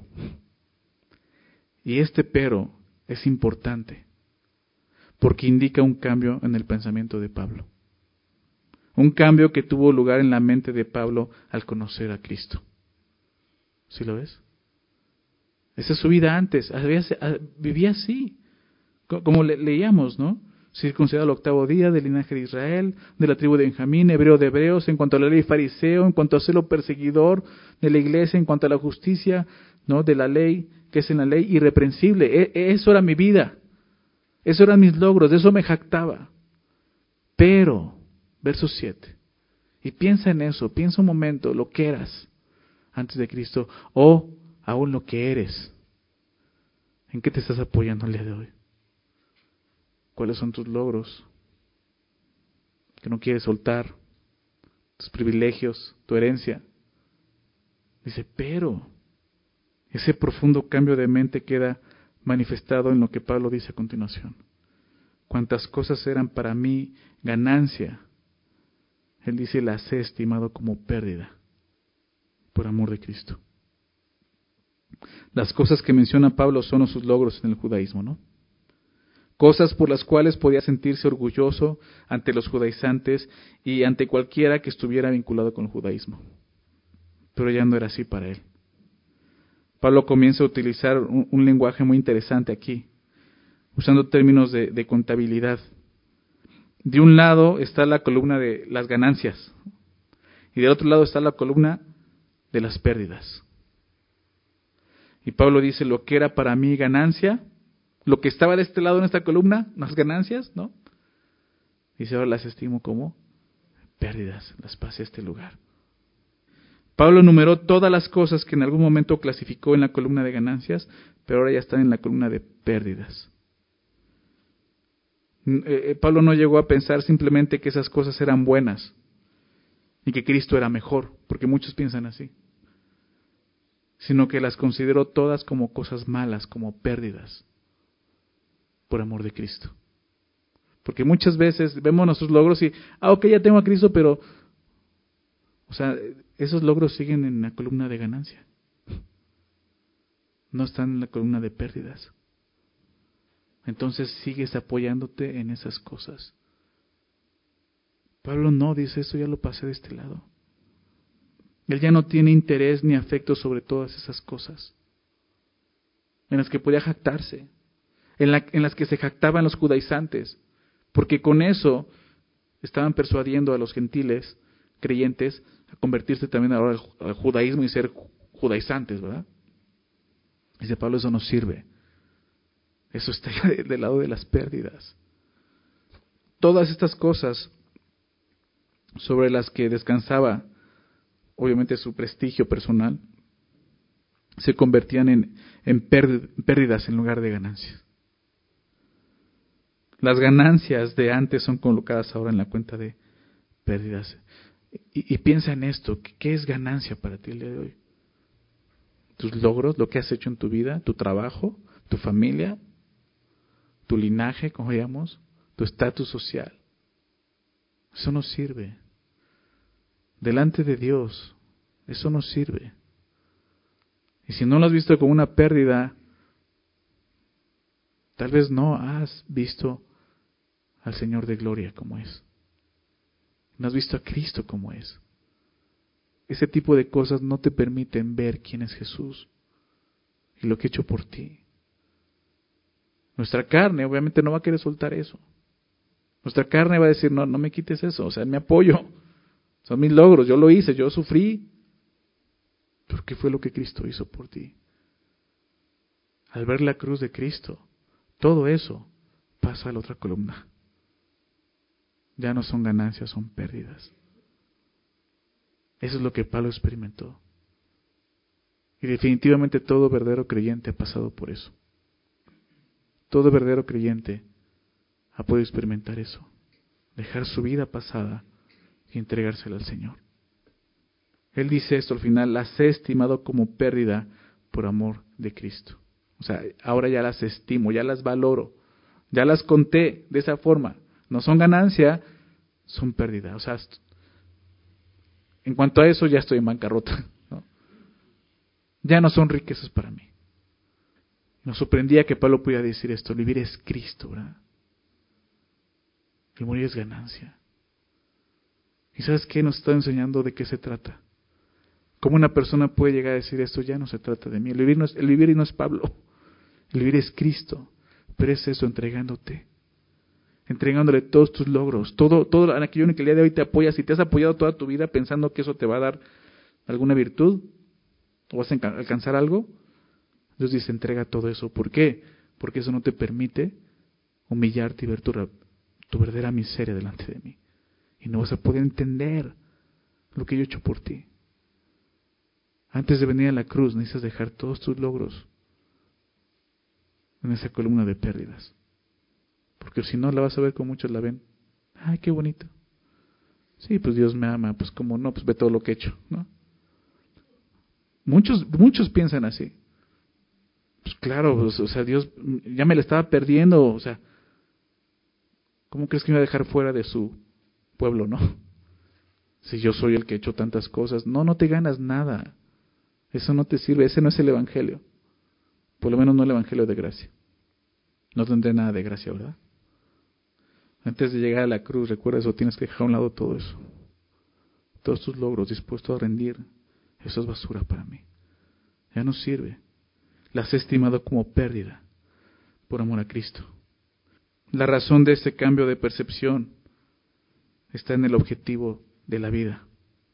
S1: y este pero es importante, porque indica un cambio en el pensamiento de Pablo. Un cambio que tuvo lugar en la mente de Pablo al conocer a Cristo. ¿Sí lo ves? Esa es su vida antes, había, vivía así, como le, leíamos, ¿no? Circuncidado al octavo día, del linaje de Israel, de la tribu de Benjamín, hebreo de hebreos, en cuanto a la ley fariseo, en cuanto a celo perseguidor de la iglesia, en cuanto a la justicia, ¿no? De la ley, que es en la ley, irreprensible. E, eso era mi vida, eso eran mis logros, de eso me jactaba. Pero, verso siete, y piensa en eso, piensa un momento, lo que eras antes de Cristo, o aún lo que eres. ¿En qué te estás apoyando el día de hoy? ¿Cuáles son tus logros que no quieres soltar? Tus privilegios, tu herencia. Dice, pero ese profundo cambio de mente queda manifestado en lo que Pablo dice a continuación. Cuantas cosas eran para mí ganancia, él dice, las he estimado como pérdida por amor de Cristo. Las cosas que menciona Pablo son sus logros en el judaísmo, ¿no? cosas por las cuales podía sentirse orgulloso ante los judaizantes y ante cualquiera que estuviera vinculado con el judaísmo. Pero ya no era así para él. Pablo comienza a utilizar un, un lenguaje muy interesante aquí, usando términos de, de contabilidad. De un lado está la columna de las ganancias y del otro lado está la columna de las pérdidas. Y Pablo dice, lo que era para mí ganancia, lo que estaba de este lado en esta columna, las ganancias, ¿no? Dice, ahora las estimo como pérdidas, las pasé a este lugar. Pablo enumeró todas las cosas que en algún momento clasificó en la columna de ganancias, pero ahora ya están en la columna de pérdidas. Eh, Pablo no llegó a pensar simplemente que esas cosas eran buenas y que Cristo era mejor, porque muchos piensan así, sino que las consideró todas como cosas malas, como pérdidas, por amor de Cristo. Porque muchas veces vemos nuestros logros y, ah, ok, ya tengo a Cristo, pero, o sea, esos logros siguen en la columna de ganancia. No están en la columna de pérdidas. Entonces sigues apoyándote en esas cosas. Pablo no dice, eso ya lo pasé de este lado. Él ya no tiene interés ni afecto sobre todas esas cosas en las que podía jactarse, en, la, en las que se jactaban los judaizantes, porque con eso estaban persuadiendo a los gentiles creyentes a convertirse también ahora al, al judaísmo y ser judaizantes, ¿verdad? Dice Pablo, eso no sirve. Eso está del de lado de las pérdidas. Todas estas cosas sobre las que descansaba, obviamente su prestigio personal, se convertían en, en pérdidas en lugar de ganancias. Las ganancias de antes son colocadas ahora en la cuenta de pérdidas. Y, y piensa en esto, ¿qué es ganancia para ti el día de hoy? ¿Tus logros, lo que has hecho en tu vida, tu trabajo, tu familia, tu linaje, como llamamos, tu estatus social? Eso no sirve. Delante de Dios, eso no sirve. Y si no lo has visto como una pérdida, tal vez no has visto al Señor de gloria como es. No has visto a Cristo como es. Ese tipo de cosas no te permiten ver quién es Jesús y lo que ha hecho por ti. Nuestra carne obviamente no va a querer soltar eso. Nuestra carne va a decir, no, no me quites eso, o sea, me apoyo. Son mis logros, yo lo hice, yo sufrí. ¿Pero qué fue lo que Cristo hizo por ti? Al ver la cruz de Cristo, todo eso pasa a la otra columna. Ya no son ganancias, son pérdidas. Eso es lo que Pablo experimentó. Y definitivamente todo verdadero creyente ha pasado por eso. Todo verdadero creyente ha podido experimentar eso. Dejar su vida pasada y entregársela al Señor. Él dice esto al final, las he estimado como pérdida por amor de Cristo. O sea, ahora ya las estimo, ya las valoro, ya las conté de esa forma. No son ganancia, son pérdida. O sea, en cuanto a eso ya estoy en bancarrota, ¿no? Ya no son riquezas para mí. Nos sorprendía que Pablo pudiera decir esto, vivir es Cristo, ¿verdad? Y morir es ganancia. ¿Y sabes qué nos está enseñando de qué se trata? ¿Cómo una persona puede llegar a decir esto? Ya no se trata de mí. El vivir no es, el vivir no es Pablo. El vivir es Cristo. Pero es eso, entregándote. Entregándole todos tus logros. Todo, todo aquello en que el día de hoy te apoyas. Si te has apoyado toda tu vida pensando que eso te va a dar alguna virtud o vas a alcanzar algo, Dios dice, entrega todo eso. ¿Por qué? Porque eso no te permite humillarte y ver tu, tu verdadera miseria delante de mí. Y no vas a poder entender lo que yo he hecho por ti. Antes de venir a la cruz necesitas dejar todos tus logros en esa columna de pérdidas. Porque si no la vas a ver como muchos la ven. Ay, qué bonito. Sí, pues Dios me ama. Pues como no, pues ve todo lo que he hecho, ¿no? Muchos, muchos piensan así. Pues claro, pues, o sea, Dios ya me la estaba perdiendo. O sea, ¿cómo crees que me va a dejar fuera de su pueblo, no? Si yo soy el que he hecho tantas cosas. No, no te ganas nada. Eso no te sirve, ese no es el Evangelio. Por lo menos no el Evangelio de gracia. no tendré nada de gracia, ¿verdad? Antes de llegar a la cruz, recuerda eso, tienes que dejar a un lado todo eso. Todos tus logros, dispuesto a rendir, eso es basura para mí. Ya no sirve. Las he estimado como pérdida por amor a Cristo. La razón de este cambio de percepción está en el objetivo de la vida.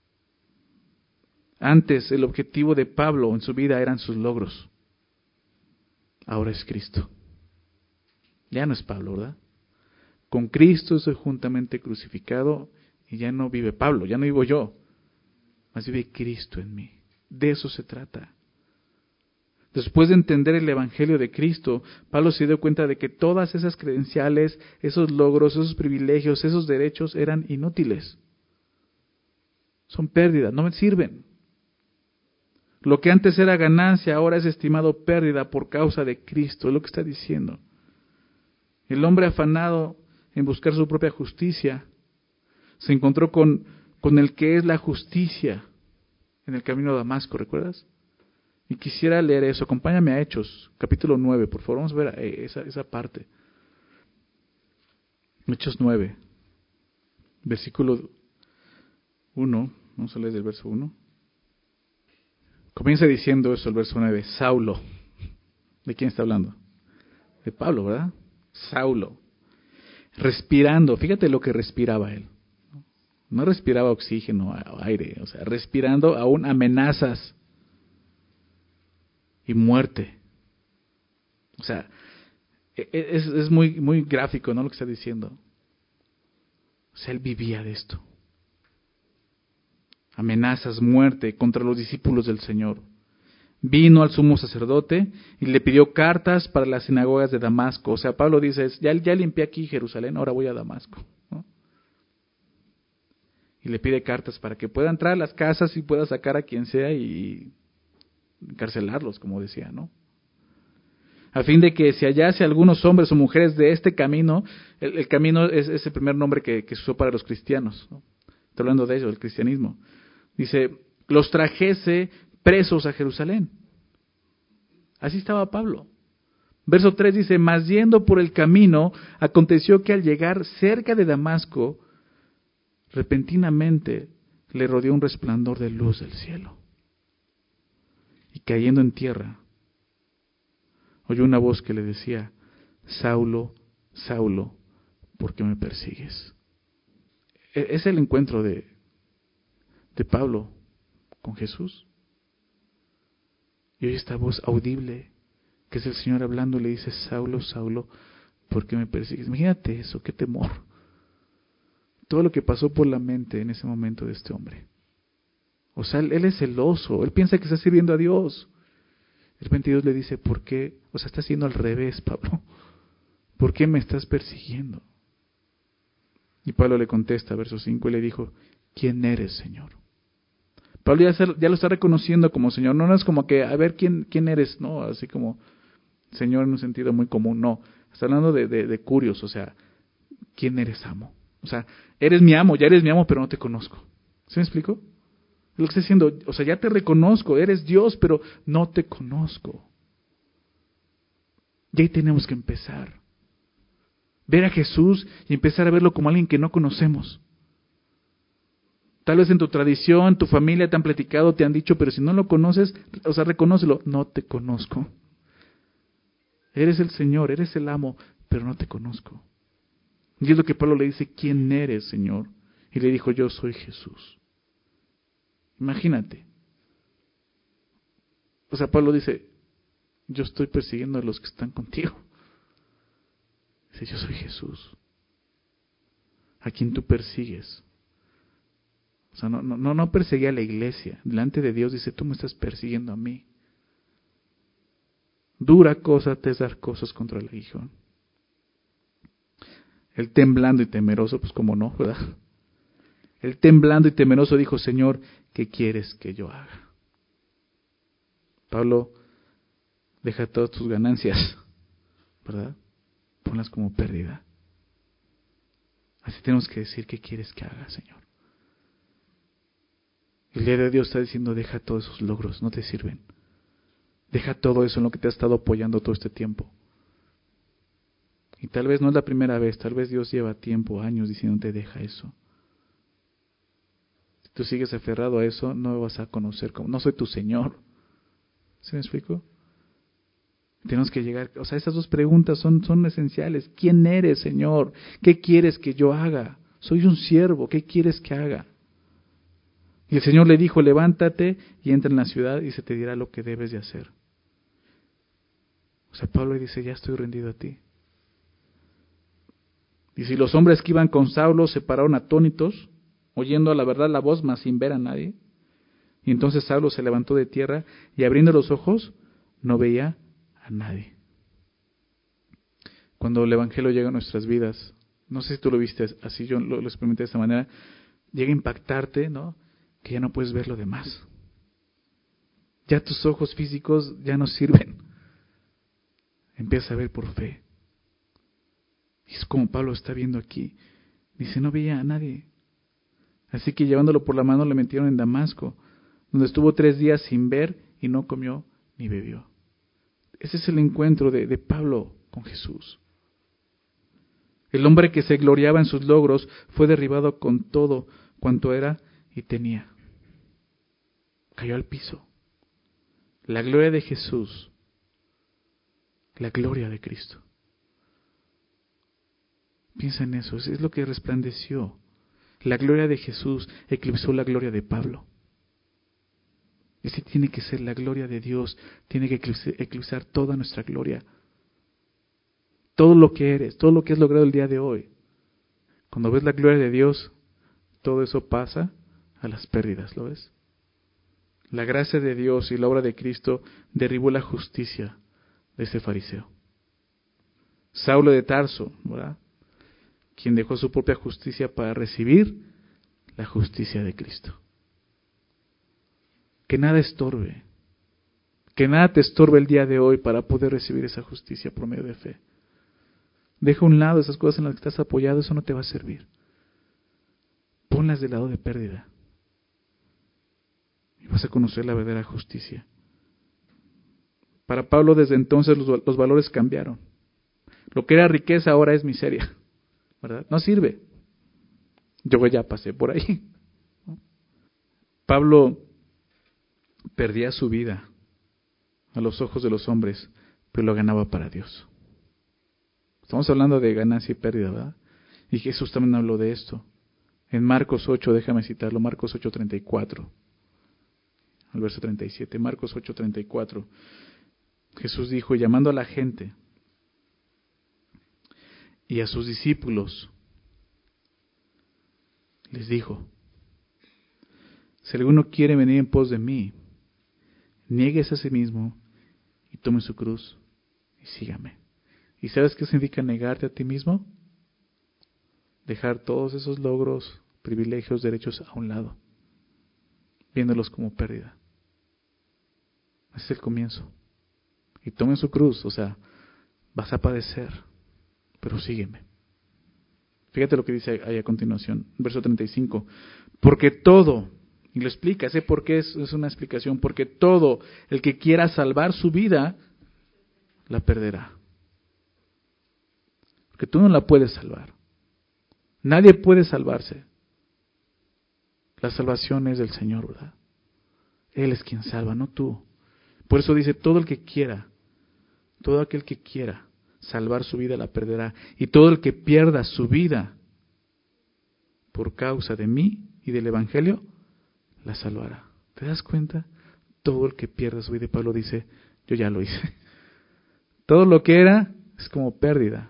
S1: Antes, el objetivo de Pablo en su vida eran sus logros. Ahora es Cristo. Ya no es Pablo, ¿verdad? Con Cristo estoy juntamente crucificado y ya no vive Pablo, ya no vivo yo, más vive Cristo en mí. De eso se trata. Después de entender el Evangelio de Cristo, Pablo se dio cuenta de que todas esas credenciales, esos logros, esos privilegios, esos derechos eran inútiles. Son pérdidas, no me sirven. Lo que antes era ganancia, ahora es estimado pérdida por causa de Cristo, es lo que está diciendo. El hombre afanado en buscar su propia justicia se encontró con, con el que es la justicia en el camino a Damasco, ¿recuerdas? Y quisiera leer eso. Acompáñame a Hechos, capítulo nueve, por favor. Vamos a ver esa, esa parte. Hechos nueve, versículo uno. Vamos a leer del verso uno. Comienza diciendo eso el verso nueve. Saulo. ¿De quién está hablando? De Pablo, ¿verdad? Saulo. Respirando. Fíjate lo que respiraba él. No respiraba oxígeno o aire. O sea, respirando aún amenazas y muerte. O sea, es, es muy, muy gráfico, ¿no? Lo que está diciendo. O sea, él vivía de esto. Amenazas, muerte contra los discípulos del Señor. Vino al sumo sacerdote y le pidió cartas para las sinagogas de Damasco. O sea, Pablo dice, ya, ya limpié aquí Jerusalén, ahora voy a Damasco, ¿no? Y le pide cartas para que pueda entrar a las casas y pueda sacar a quien sea y encarcelarlos, como decía, ¿no? A fin de que si hallase algunos hombres o mujeres de este camino, el, el camino es, es el primer nombre que, que se usó para los cristianos, ¿no? Estoy hablando de ello, del cristianismo. Dice, los trajese presos a Jerusalén. Así estaba Pablo. Verso tres dice, mas yendo por el camino, aconteció que al llegar cerca de Damasco, repentinamente le rodeó un resplandor de luz del cielo. Y cayendo en tierra, oyó una voz que le decía, Saulo, Saulo, ¿por qué me persigues? Es el encuentro de, de Pablo con Jesús. Y oye esta voz audible, que es el Señor hablando, le dice, Saulo, Saulo, ¿por qué me persigues? Imagínate eso, qué temor. Todo lo que pasó por la mente en ese momento de este hombre. O sea, él, él es celoso, él piensa que está sirviendo a Dios. De repente Dios le dice, ¿por qué? O sea, está haciendo al revés, Pablo. ¿Por qué me estás persiguiendo? Y Pablo le contesta, verso cinco, y le dijo, ¿quién eres, Señor? Pablo ya, se, ya lo está reconociendo como Señor. No, no es como que, a ver, ¿quién, quién eres? No, así como Señor en un sentido muy común. No, está hablando de, de, de curios, o sea, ¿quién eres, amo? O sea, eres mi amo, ya eres mi amo, pero no te conozco. ¿Sí me explico? Es lo que está diciendo, o sea, ya te reconozco, eres Dios, pero no te conozco. Y ahí tenemos que empezar. Ver a Jesús y empezar a verlo como alguien que no conocemos. Tal vez en tu tradición, tu familia te han platicado, te han dicho, pero si no lo conoces, o sea, reconócelo, no te conozco. Eres el Señor, eres el amo, pero no te conozco. Y es lo que Pablo le dice, ¿quién eres, Señor? Y le dijo, yo soy Jesús. Imagínate. O sea, Pablo dice, yo estoy persiguiendo a los que están contigo. Dice, yo soy Jesús. A quien tú persigues. O sea, no, no, no perseguía a la iglesia. Delante de Dios dice, tú me estás persiguiendo a mí. Dura cosa te es dar cosas contra el aguijón. Él temblando y temeroso, pues como no, ¿verdad? Él temblando y temeroso dijo, Señor, ¿qué quieres que yo haga? Pablo, deja todas tus ganancias, ¿verdad? Ponlas como pérdida. Así tenemos que decir, ¿qué quieres que haga, Señor? El día de Dios está diciendo, deja todos esos logros, no te sirven. Deja todo eso en lo que te ha estado apoyando todo este tiempo. Y tal vez no es la primera vez, tal vez Dios lleva tiempo, años diciéndote deja eso. Si tú sigues aferrado a eso, no me vas a conocer como, no soy tu Señor. ¿Sí me explico? Tenemos que llegar, o sea, esas dos preguntas son, son esenciales. ¿Quién eres, Señor? ¿Qué quieres que yo haga? Soy un siervo, ¿qué quieres que haga? Y el Señor le dijo, levántate y entra en la ciudad y se te dirá lo que debes de hacer. O sea, Pablo le dice, ya estoy rendido a ti. Y si los hombres que iban con Saulo se pararon atónitos, oyendo a la verdad la voz, mas sin ver a nadie. Y entonces Saulo se levantó de tierra y abriendo los ojos, no veía a nadie. Cuando el Evangelio llega a nuestras vidas, no sé si tú lo viste así, yo lo, lo experimenté de esta manera, llega a impactarte, ¿no? Que ya no puedes ver lo demás. Ya tus ojos físicos ya no sirven. Empiezas a ver por fe. Y es como Pablo está viendo aquí. Dice, no veía a nadie. Así que llevándolo por la mano le metieron en Damasco, donde estuvo tres días sin ver y no comió ni bebió. Ese es el encuentro de, de Pablo con Jesús. El hombre que se gloriaba en sus logros fue derribado con todo cuanto era y tenía. Cayó al piso. La gloria de Jesús, la gloria de Cristo. Piensa en eso, es lo que resplandeció. La gloria de Jesús eclipsó la gloria de Pablo. Ese tiene que ser la gloria de Dios, tiene que eclipsar toda nuestra gloria. Todo lo que eres, todo lo que has logrado el día de hoy. Cuando ves la gloria de Dios, todo eso pasa a las pérdidas, ¿lo ves? La gracia de Dios y la obra de Cristo derribó la justicia de ese fariseo. Saulo de Tarso, ¿verdad? Quien dejó su propia justicia para recibir la justicia de Cristo. Que nada estorbe, que nada te estorbe el día de hoy para poder recibir esa justicia por medio de fe. Deja a un lado esas cosas en las que estás apoyado, eso no te va a servir. Ponlas del lado de pérdida. Y vas a conocer la verdadera justicia. Para Pablo desde entonces los, los valores cambiaron. Lo que era riqueza ahora es miseria, ¿verdad? No sirve. Yo ya pasé por ahí. Pablo perdía su vida a los ojos de los hombres, pero lo ganaba para Dios. Estamos hablando de ganancia y pérdida, ¿verdad? Y Jesús también habló de esto. En Marcos ocho, déjame citarlo, Marcos ocho, treinta y cuatro, al verso treinta y siete, Marcos ocho, treinta y cuatro. Jesús dijo, llamando a la gente y a sus discípulos, les dijo, si alguno quiere venir en pos de mí, niéguese a sí mismo y tome su cruz y sígame. ¿Y sabes qué significa negarte a ti mismo? Dejar todos esos logros, privilegios, derechos a un lado, viéndolos como pérdida. Ese es el comienzo. Y tomen su cruz, o sea, vas a padecer, pero sígueme. Fíjate lo que dice ahí a continuación, verso treinta y cinco. Porque todo, y lo explica, ese por qué es, es una explicación, porque todo el que quiera salvar su vida, la perderá. Porque tú no la puedes salvar. Nadie puede salvarse. La salvación es del Señor, ¿verdad? Él es quien salva, no tú. Por eso dice, todo el que quiera, todo aquel que quiera salvar su vida la perderá. Y todo el que pierda su vida por causa de mí y del Evangelio, la salvará. ¿Te das cuenta? Todo el que pierda su vida, y Pablo dice, yo ya lo hice. Todo lo que era es como pérdida.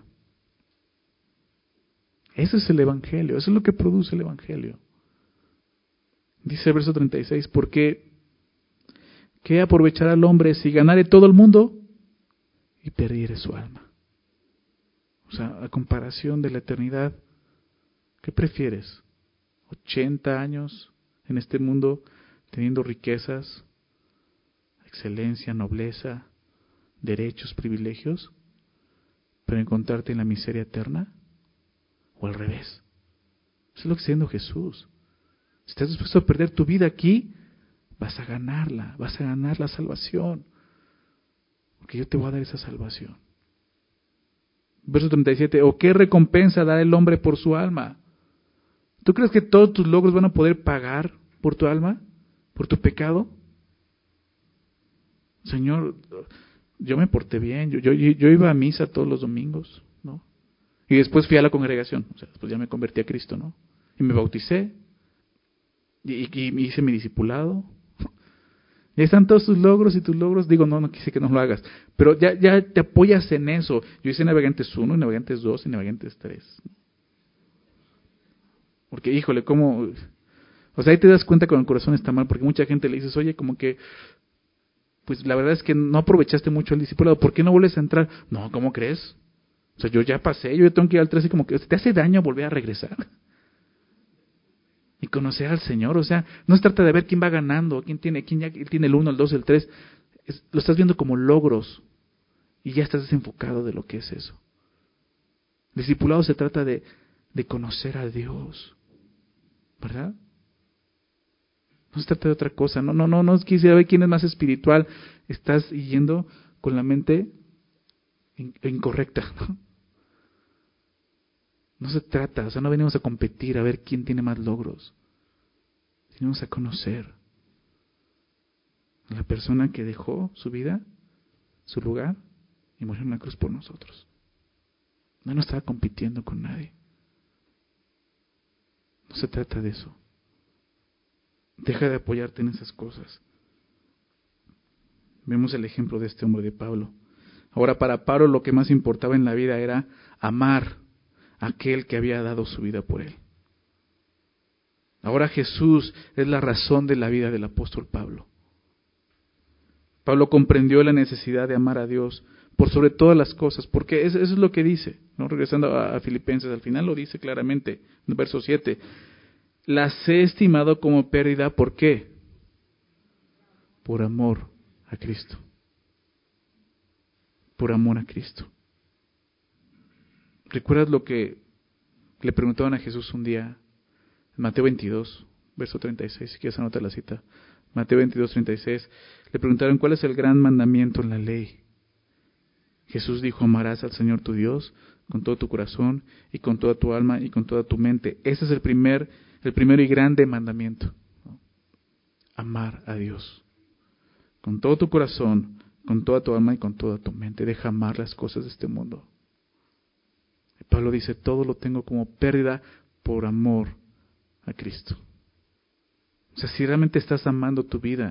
S1: Ese es el Evangelio, eso es lo que produce el Evangelio. Dice el verso treinta y seis, porque ¿qué aprovechará al hombre si ganare todo el mundo y perdiere su alma? O sea, a comparación de la eternidad, ¿qué prefieres? ¿ochenta años en este mundo teniendo riquezas, excelencia, nobleza, derechos, privilegios, pero encontrarte en la miseria eterna? ¿O al revés? Eso es lo que está diciendo Jesús. Si estás dispuesto a perder tu vida aquí, vas a ganarla, vas a ganar la salvación. Porque yo te voy a dar esa salvación. Verso treinta y siete, ¿o qué recompensa da el hombre por su alma? ¿Tú crees que todos tus logros van a poder pagar por tu alma? ¿Por tu pecado? Señor, yo me porté bien, yo, yo, yo iba a misa todos los domingos, ¿no? Y después fui a la congregación, o sea, después ya me convertí a Cristo, ¿no? Y me bauticé, y, y, y hice mi discipulado. Y ahí están todos tus logros y tus logros. Digo, no, no quise que no lo hagas, pero ya, ya te apoyas en eso. Yo hice Navegantes uno, y Navegantes dos, y Navegantes tres. Porque, híjole, ¿cómo? O sea, ahí te das cuenta cuando el corazón está mal, porque mucha gente le dices, oye, como que, pues la verdad es que no aprovechaste mucho el discipulado, ¿por qué no vuelves a entrar? No, ¿cómo crees? O sea, yo ya pasé, yo ya tengo que ir al tres, y como que te hace daño volver a regresar. Y conocer al Señor, o sea, no se trata de ver quién va ganando, quién tiene, quién ya tiene el uno, el dos, el tres. Es, lo estás viendo como logros y ya estás desenfocado de lo que es eso. Discipulado se trata de, de conocer a Dios, ¿verdad? No se trata de otra cosa. No, no, no, no quisiera ver quién es más espiritual. Estás yendo con la mente in, incorrecta, ¿no? No se trata, o sea, no venimos a competir a ver quién tiene más logros. Venimos a conocer a la persona que dejó su vida, su lugar, y murió en la cruz por nosotros. No, no estaba compitiendo con nadie. No se trata de eso. Deja de apoyarte en esas cosas. Vemos el ejemplo de este hombre, de Pablo. Ahora, para Pablo lo que más importaba en la vida era amar a aquel que había dado su vida por él. Ahora Jesús es la razón de la vida del apóstol Pablo. Pablo comprendió la necesidad de amar a Dios por sobre todas las cosas, porque eso, eso es lo que dice, ¿no? Regresando a, a Filipenses, al final lo dice claramente, en el verso siete. Las he estimado como pérdida, ¿por qué? Por amor a Cristo. Por amor a Cristo. ¿Recuerdas lo que le preguntaban a Jesús un día? En Mateo veintidós, verso treinta y seis, si quieres anotar la cita. Mateo veintidós, treinta y seis. Le preguntaron, ¿cuál es el gran mandamiento en la ley? Jesús dijo, amarás al Señor tu Dios con todo tu corazón y con toda tu alma y con toda tu mente. Ese es el primer, el primero y grande mandamiento. Amar a Dios. Con todo tu corazón, con toda tu alma y con toda tu mente. Deja amar las cosas de este mundo. Y Pablo dice, todo lo tengo como pérdida por amor a Cristo. O sea, si realmente estás amando tu vida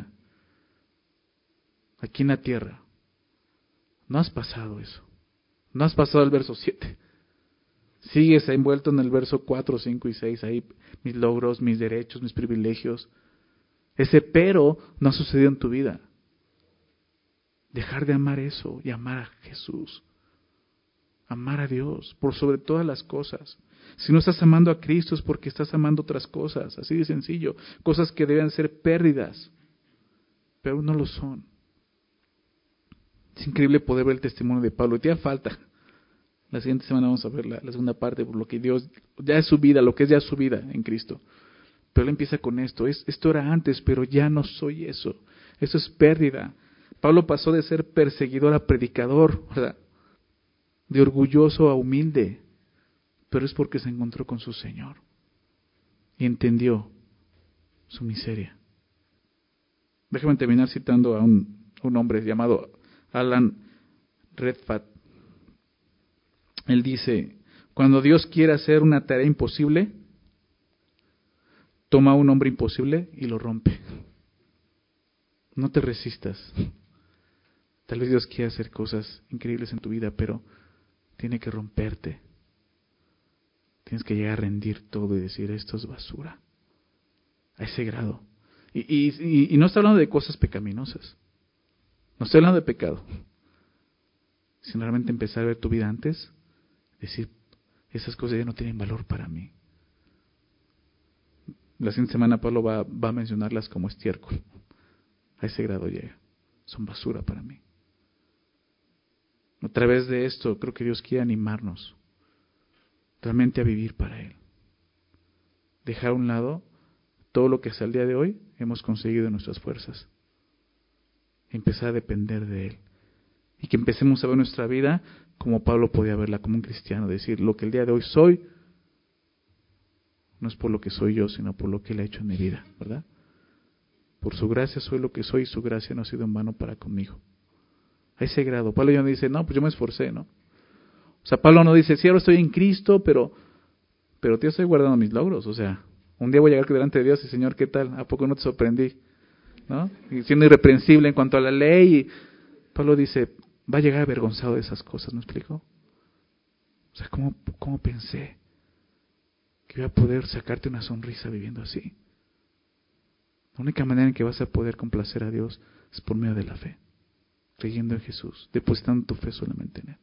S1: aquí en la tierra, no has pasado eso. No has pasado el verso siete. Sigues envuelto en el verso cuatro, cinco y seis. Ahí mis logros, mis derechos, mis privilegios. Ese pero no ha sucedido en tu vida. Dejar de amar eso y amar a Jesús. Amar a Dios por sobre todas las cosas. Si no estás amando a Cristo es porque estás amando otras cosas. Así de sencillo. Cosas que deben ser pérdidas. Pero no lo son. Es increíble poder ver el testimonio de Pablo. Y te da falta. La siguiente semana vamos a ver la, la segunda parte, por lo que Dios, ya es su vida, lo que es ya su vida en Cristo. Pero él empieza con esto. Es, esto era antes, pero ya no soy eso. Eso es pérdida. Pablo pasó de ser perseguidor a predicador, ¿verdad? De orgulloso a humilde. Pero es porque se encontró con su Señor. Y entendió su miseria. Déjame terminar citando a un, un hombre llamado Alan Redfat. Él dice, cuando Dios quiere hacer una tarea imposible, toma a un hombre imposible y lo rompe. No te resistas. Tal vez Dios quiera hacer cosas increíbles en tu vida, pero tiene que romperte. Tienes que llegar a rendir todo y decir, esto es basura. A ese grado. Y, y, y no estoy hablando de cosas pecaminosas. No estoy hablando de pecado. Sino realmente empezar a ver tu vida antes. Decir, esas cosas ya no tienen valor para mí. La siguiente semana Pablo va, va a mencionarlas como estiércol. A ese grado llega. Son basura para mí. A través de esto creo que Dios quiere animarnos realmente a vivir para Él. Dejar a un lado todo lo que hasta el día de hoy hemos conseguido en nuestras fuerzas. Empezar a depender de Él. Y que empecemos a ver nuestra vida como Pablo podía verla como un cristiano, decir, lo que el día de hoy soy, no es por lo que soy yo, sino por lo que Él ha hecho en mi vida, ¿verdad? Por su gracia soy lo que soy y su gracia no ha sido en vano para conmigo. A ese grado. Pablo ya no dice, no, pues yo me esforcé, ¿no? O sea, Pablo no dice, sí, ahora estoy en Cristo, pero, pero tío, estoy guardando mis logros. O sea, un día voy a llegar delante de Dios y, Señor, ¿qué tal? ¿A poco no te sorprendí? ¿No? Y siendo irreprensible en cuanto a la ley. Y Pablo dice, va a llegar avergonzado de esas cosas, ¿me explico? O sea, ¿cómo, cómo pensé que iba a poder sacarte una sonrisa viviendo así? La única manera en que vas a poder complacer a Dios es por medio de la fe, creyendo en Jesús, depositando tu fe solamente en Él.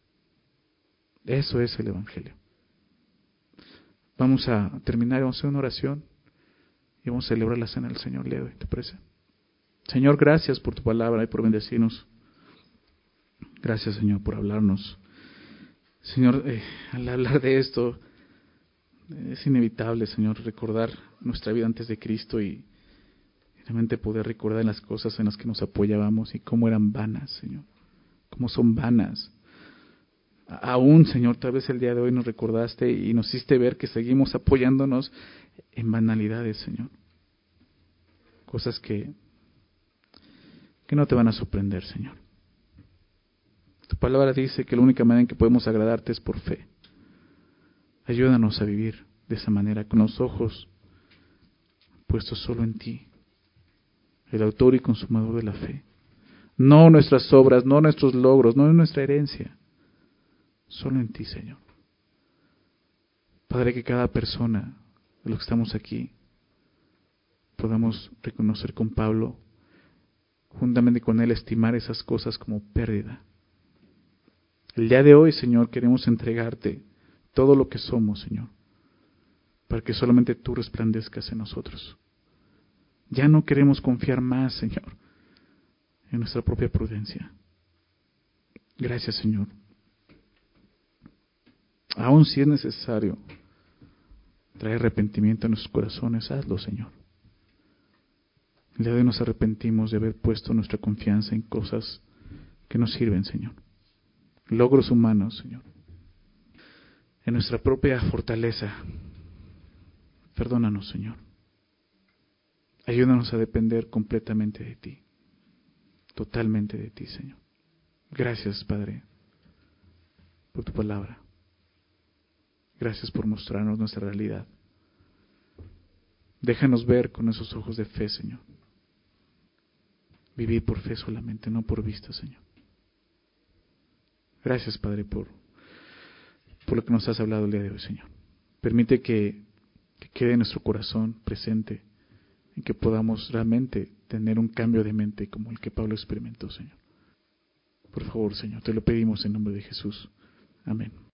S1: Eso es el Evangelio. Vamos a terminar, vamos a hacer una oración y vamos a celebrar la cena del Señor el día de hoy, ¿te parece? Señor, gracias por tu palabra y por bendecirnos. Gracias, Señor, por hablarnos. Señor, eh, al hablar de esto, eh, es inevitable, Señor, recordar nuestra vida antes de Cristo y realmente poder recordar las cosas en las que nos apoyábamos y cómo eran vanas, Señor, cómo son vanas. Aún, Señor, tal vez el día de hoy nos recordaste y nos hiciste ver que seguimos apoyándonos en banalidades, Señor. Cosas que, que no te van a sorprender, Señor. Tu palabra dice que la única manera en que podemos agradarte es por fe. Ayúdanos a vivir de esa manera, con los ojos puestos solo en ti, el autor y consumador de la fe. No nuestras obras, no nuestros logros, no nuestra herencia. Solo en ti, Señor. Padre, que cada persona de los que estamos aquí podamos reconocer con Pablo, juntamente con él, estimar esas cosas como pérdida. El día de hoy, Señor, queremos entregarte todo lo que somos, Señor, para que solamente tú resplandezcas en nosotros. Ya no queremos confiar más, Señor, en nuestra propia prudencia. Gracias, Señor. Aun si es necesario traer arrepentimiento a nuestros corazones, hazlo, Señor. El día de hoy nos arrepentimos de haber puesto nuestra confianza en cosas que no sirven, Señor. Logros humanos, Señor. En nuestra propia fortaleza. Perdónanos, Señor. Ayúdanos a depender completamente de ti. Totalmente de ti, Señor. Gracias, Padre, por tu palabra. Gracias por mostrarnos nuestra realidad. Déjanos ver con esos ojos de fe, Señor. Vivir por fe solamente, no por vista, Señor. Gracias, Padre, por, por lo que nos has hablado el día de hoy, Señor. Permite que, que quede en nuestro corazón presente y que podamos realmente tener un cambio de mente como el que Pablo experimentó, Señor. Por favor, Señor, te lo pedimos en nombre de Jesús. Amén.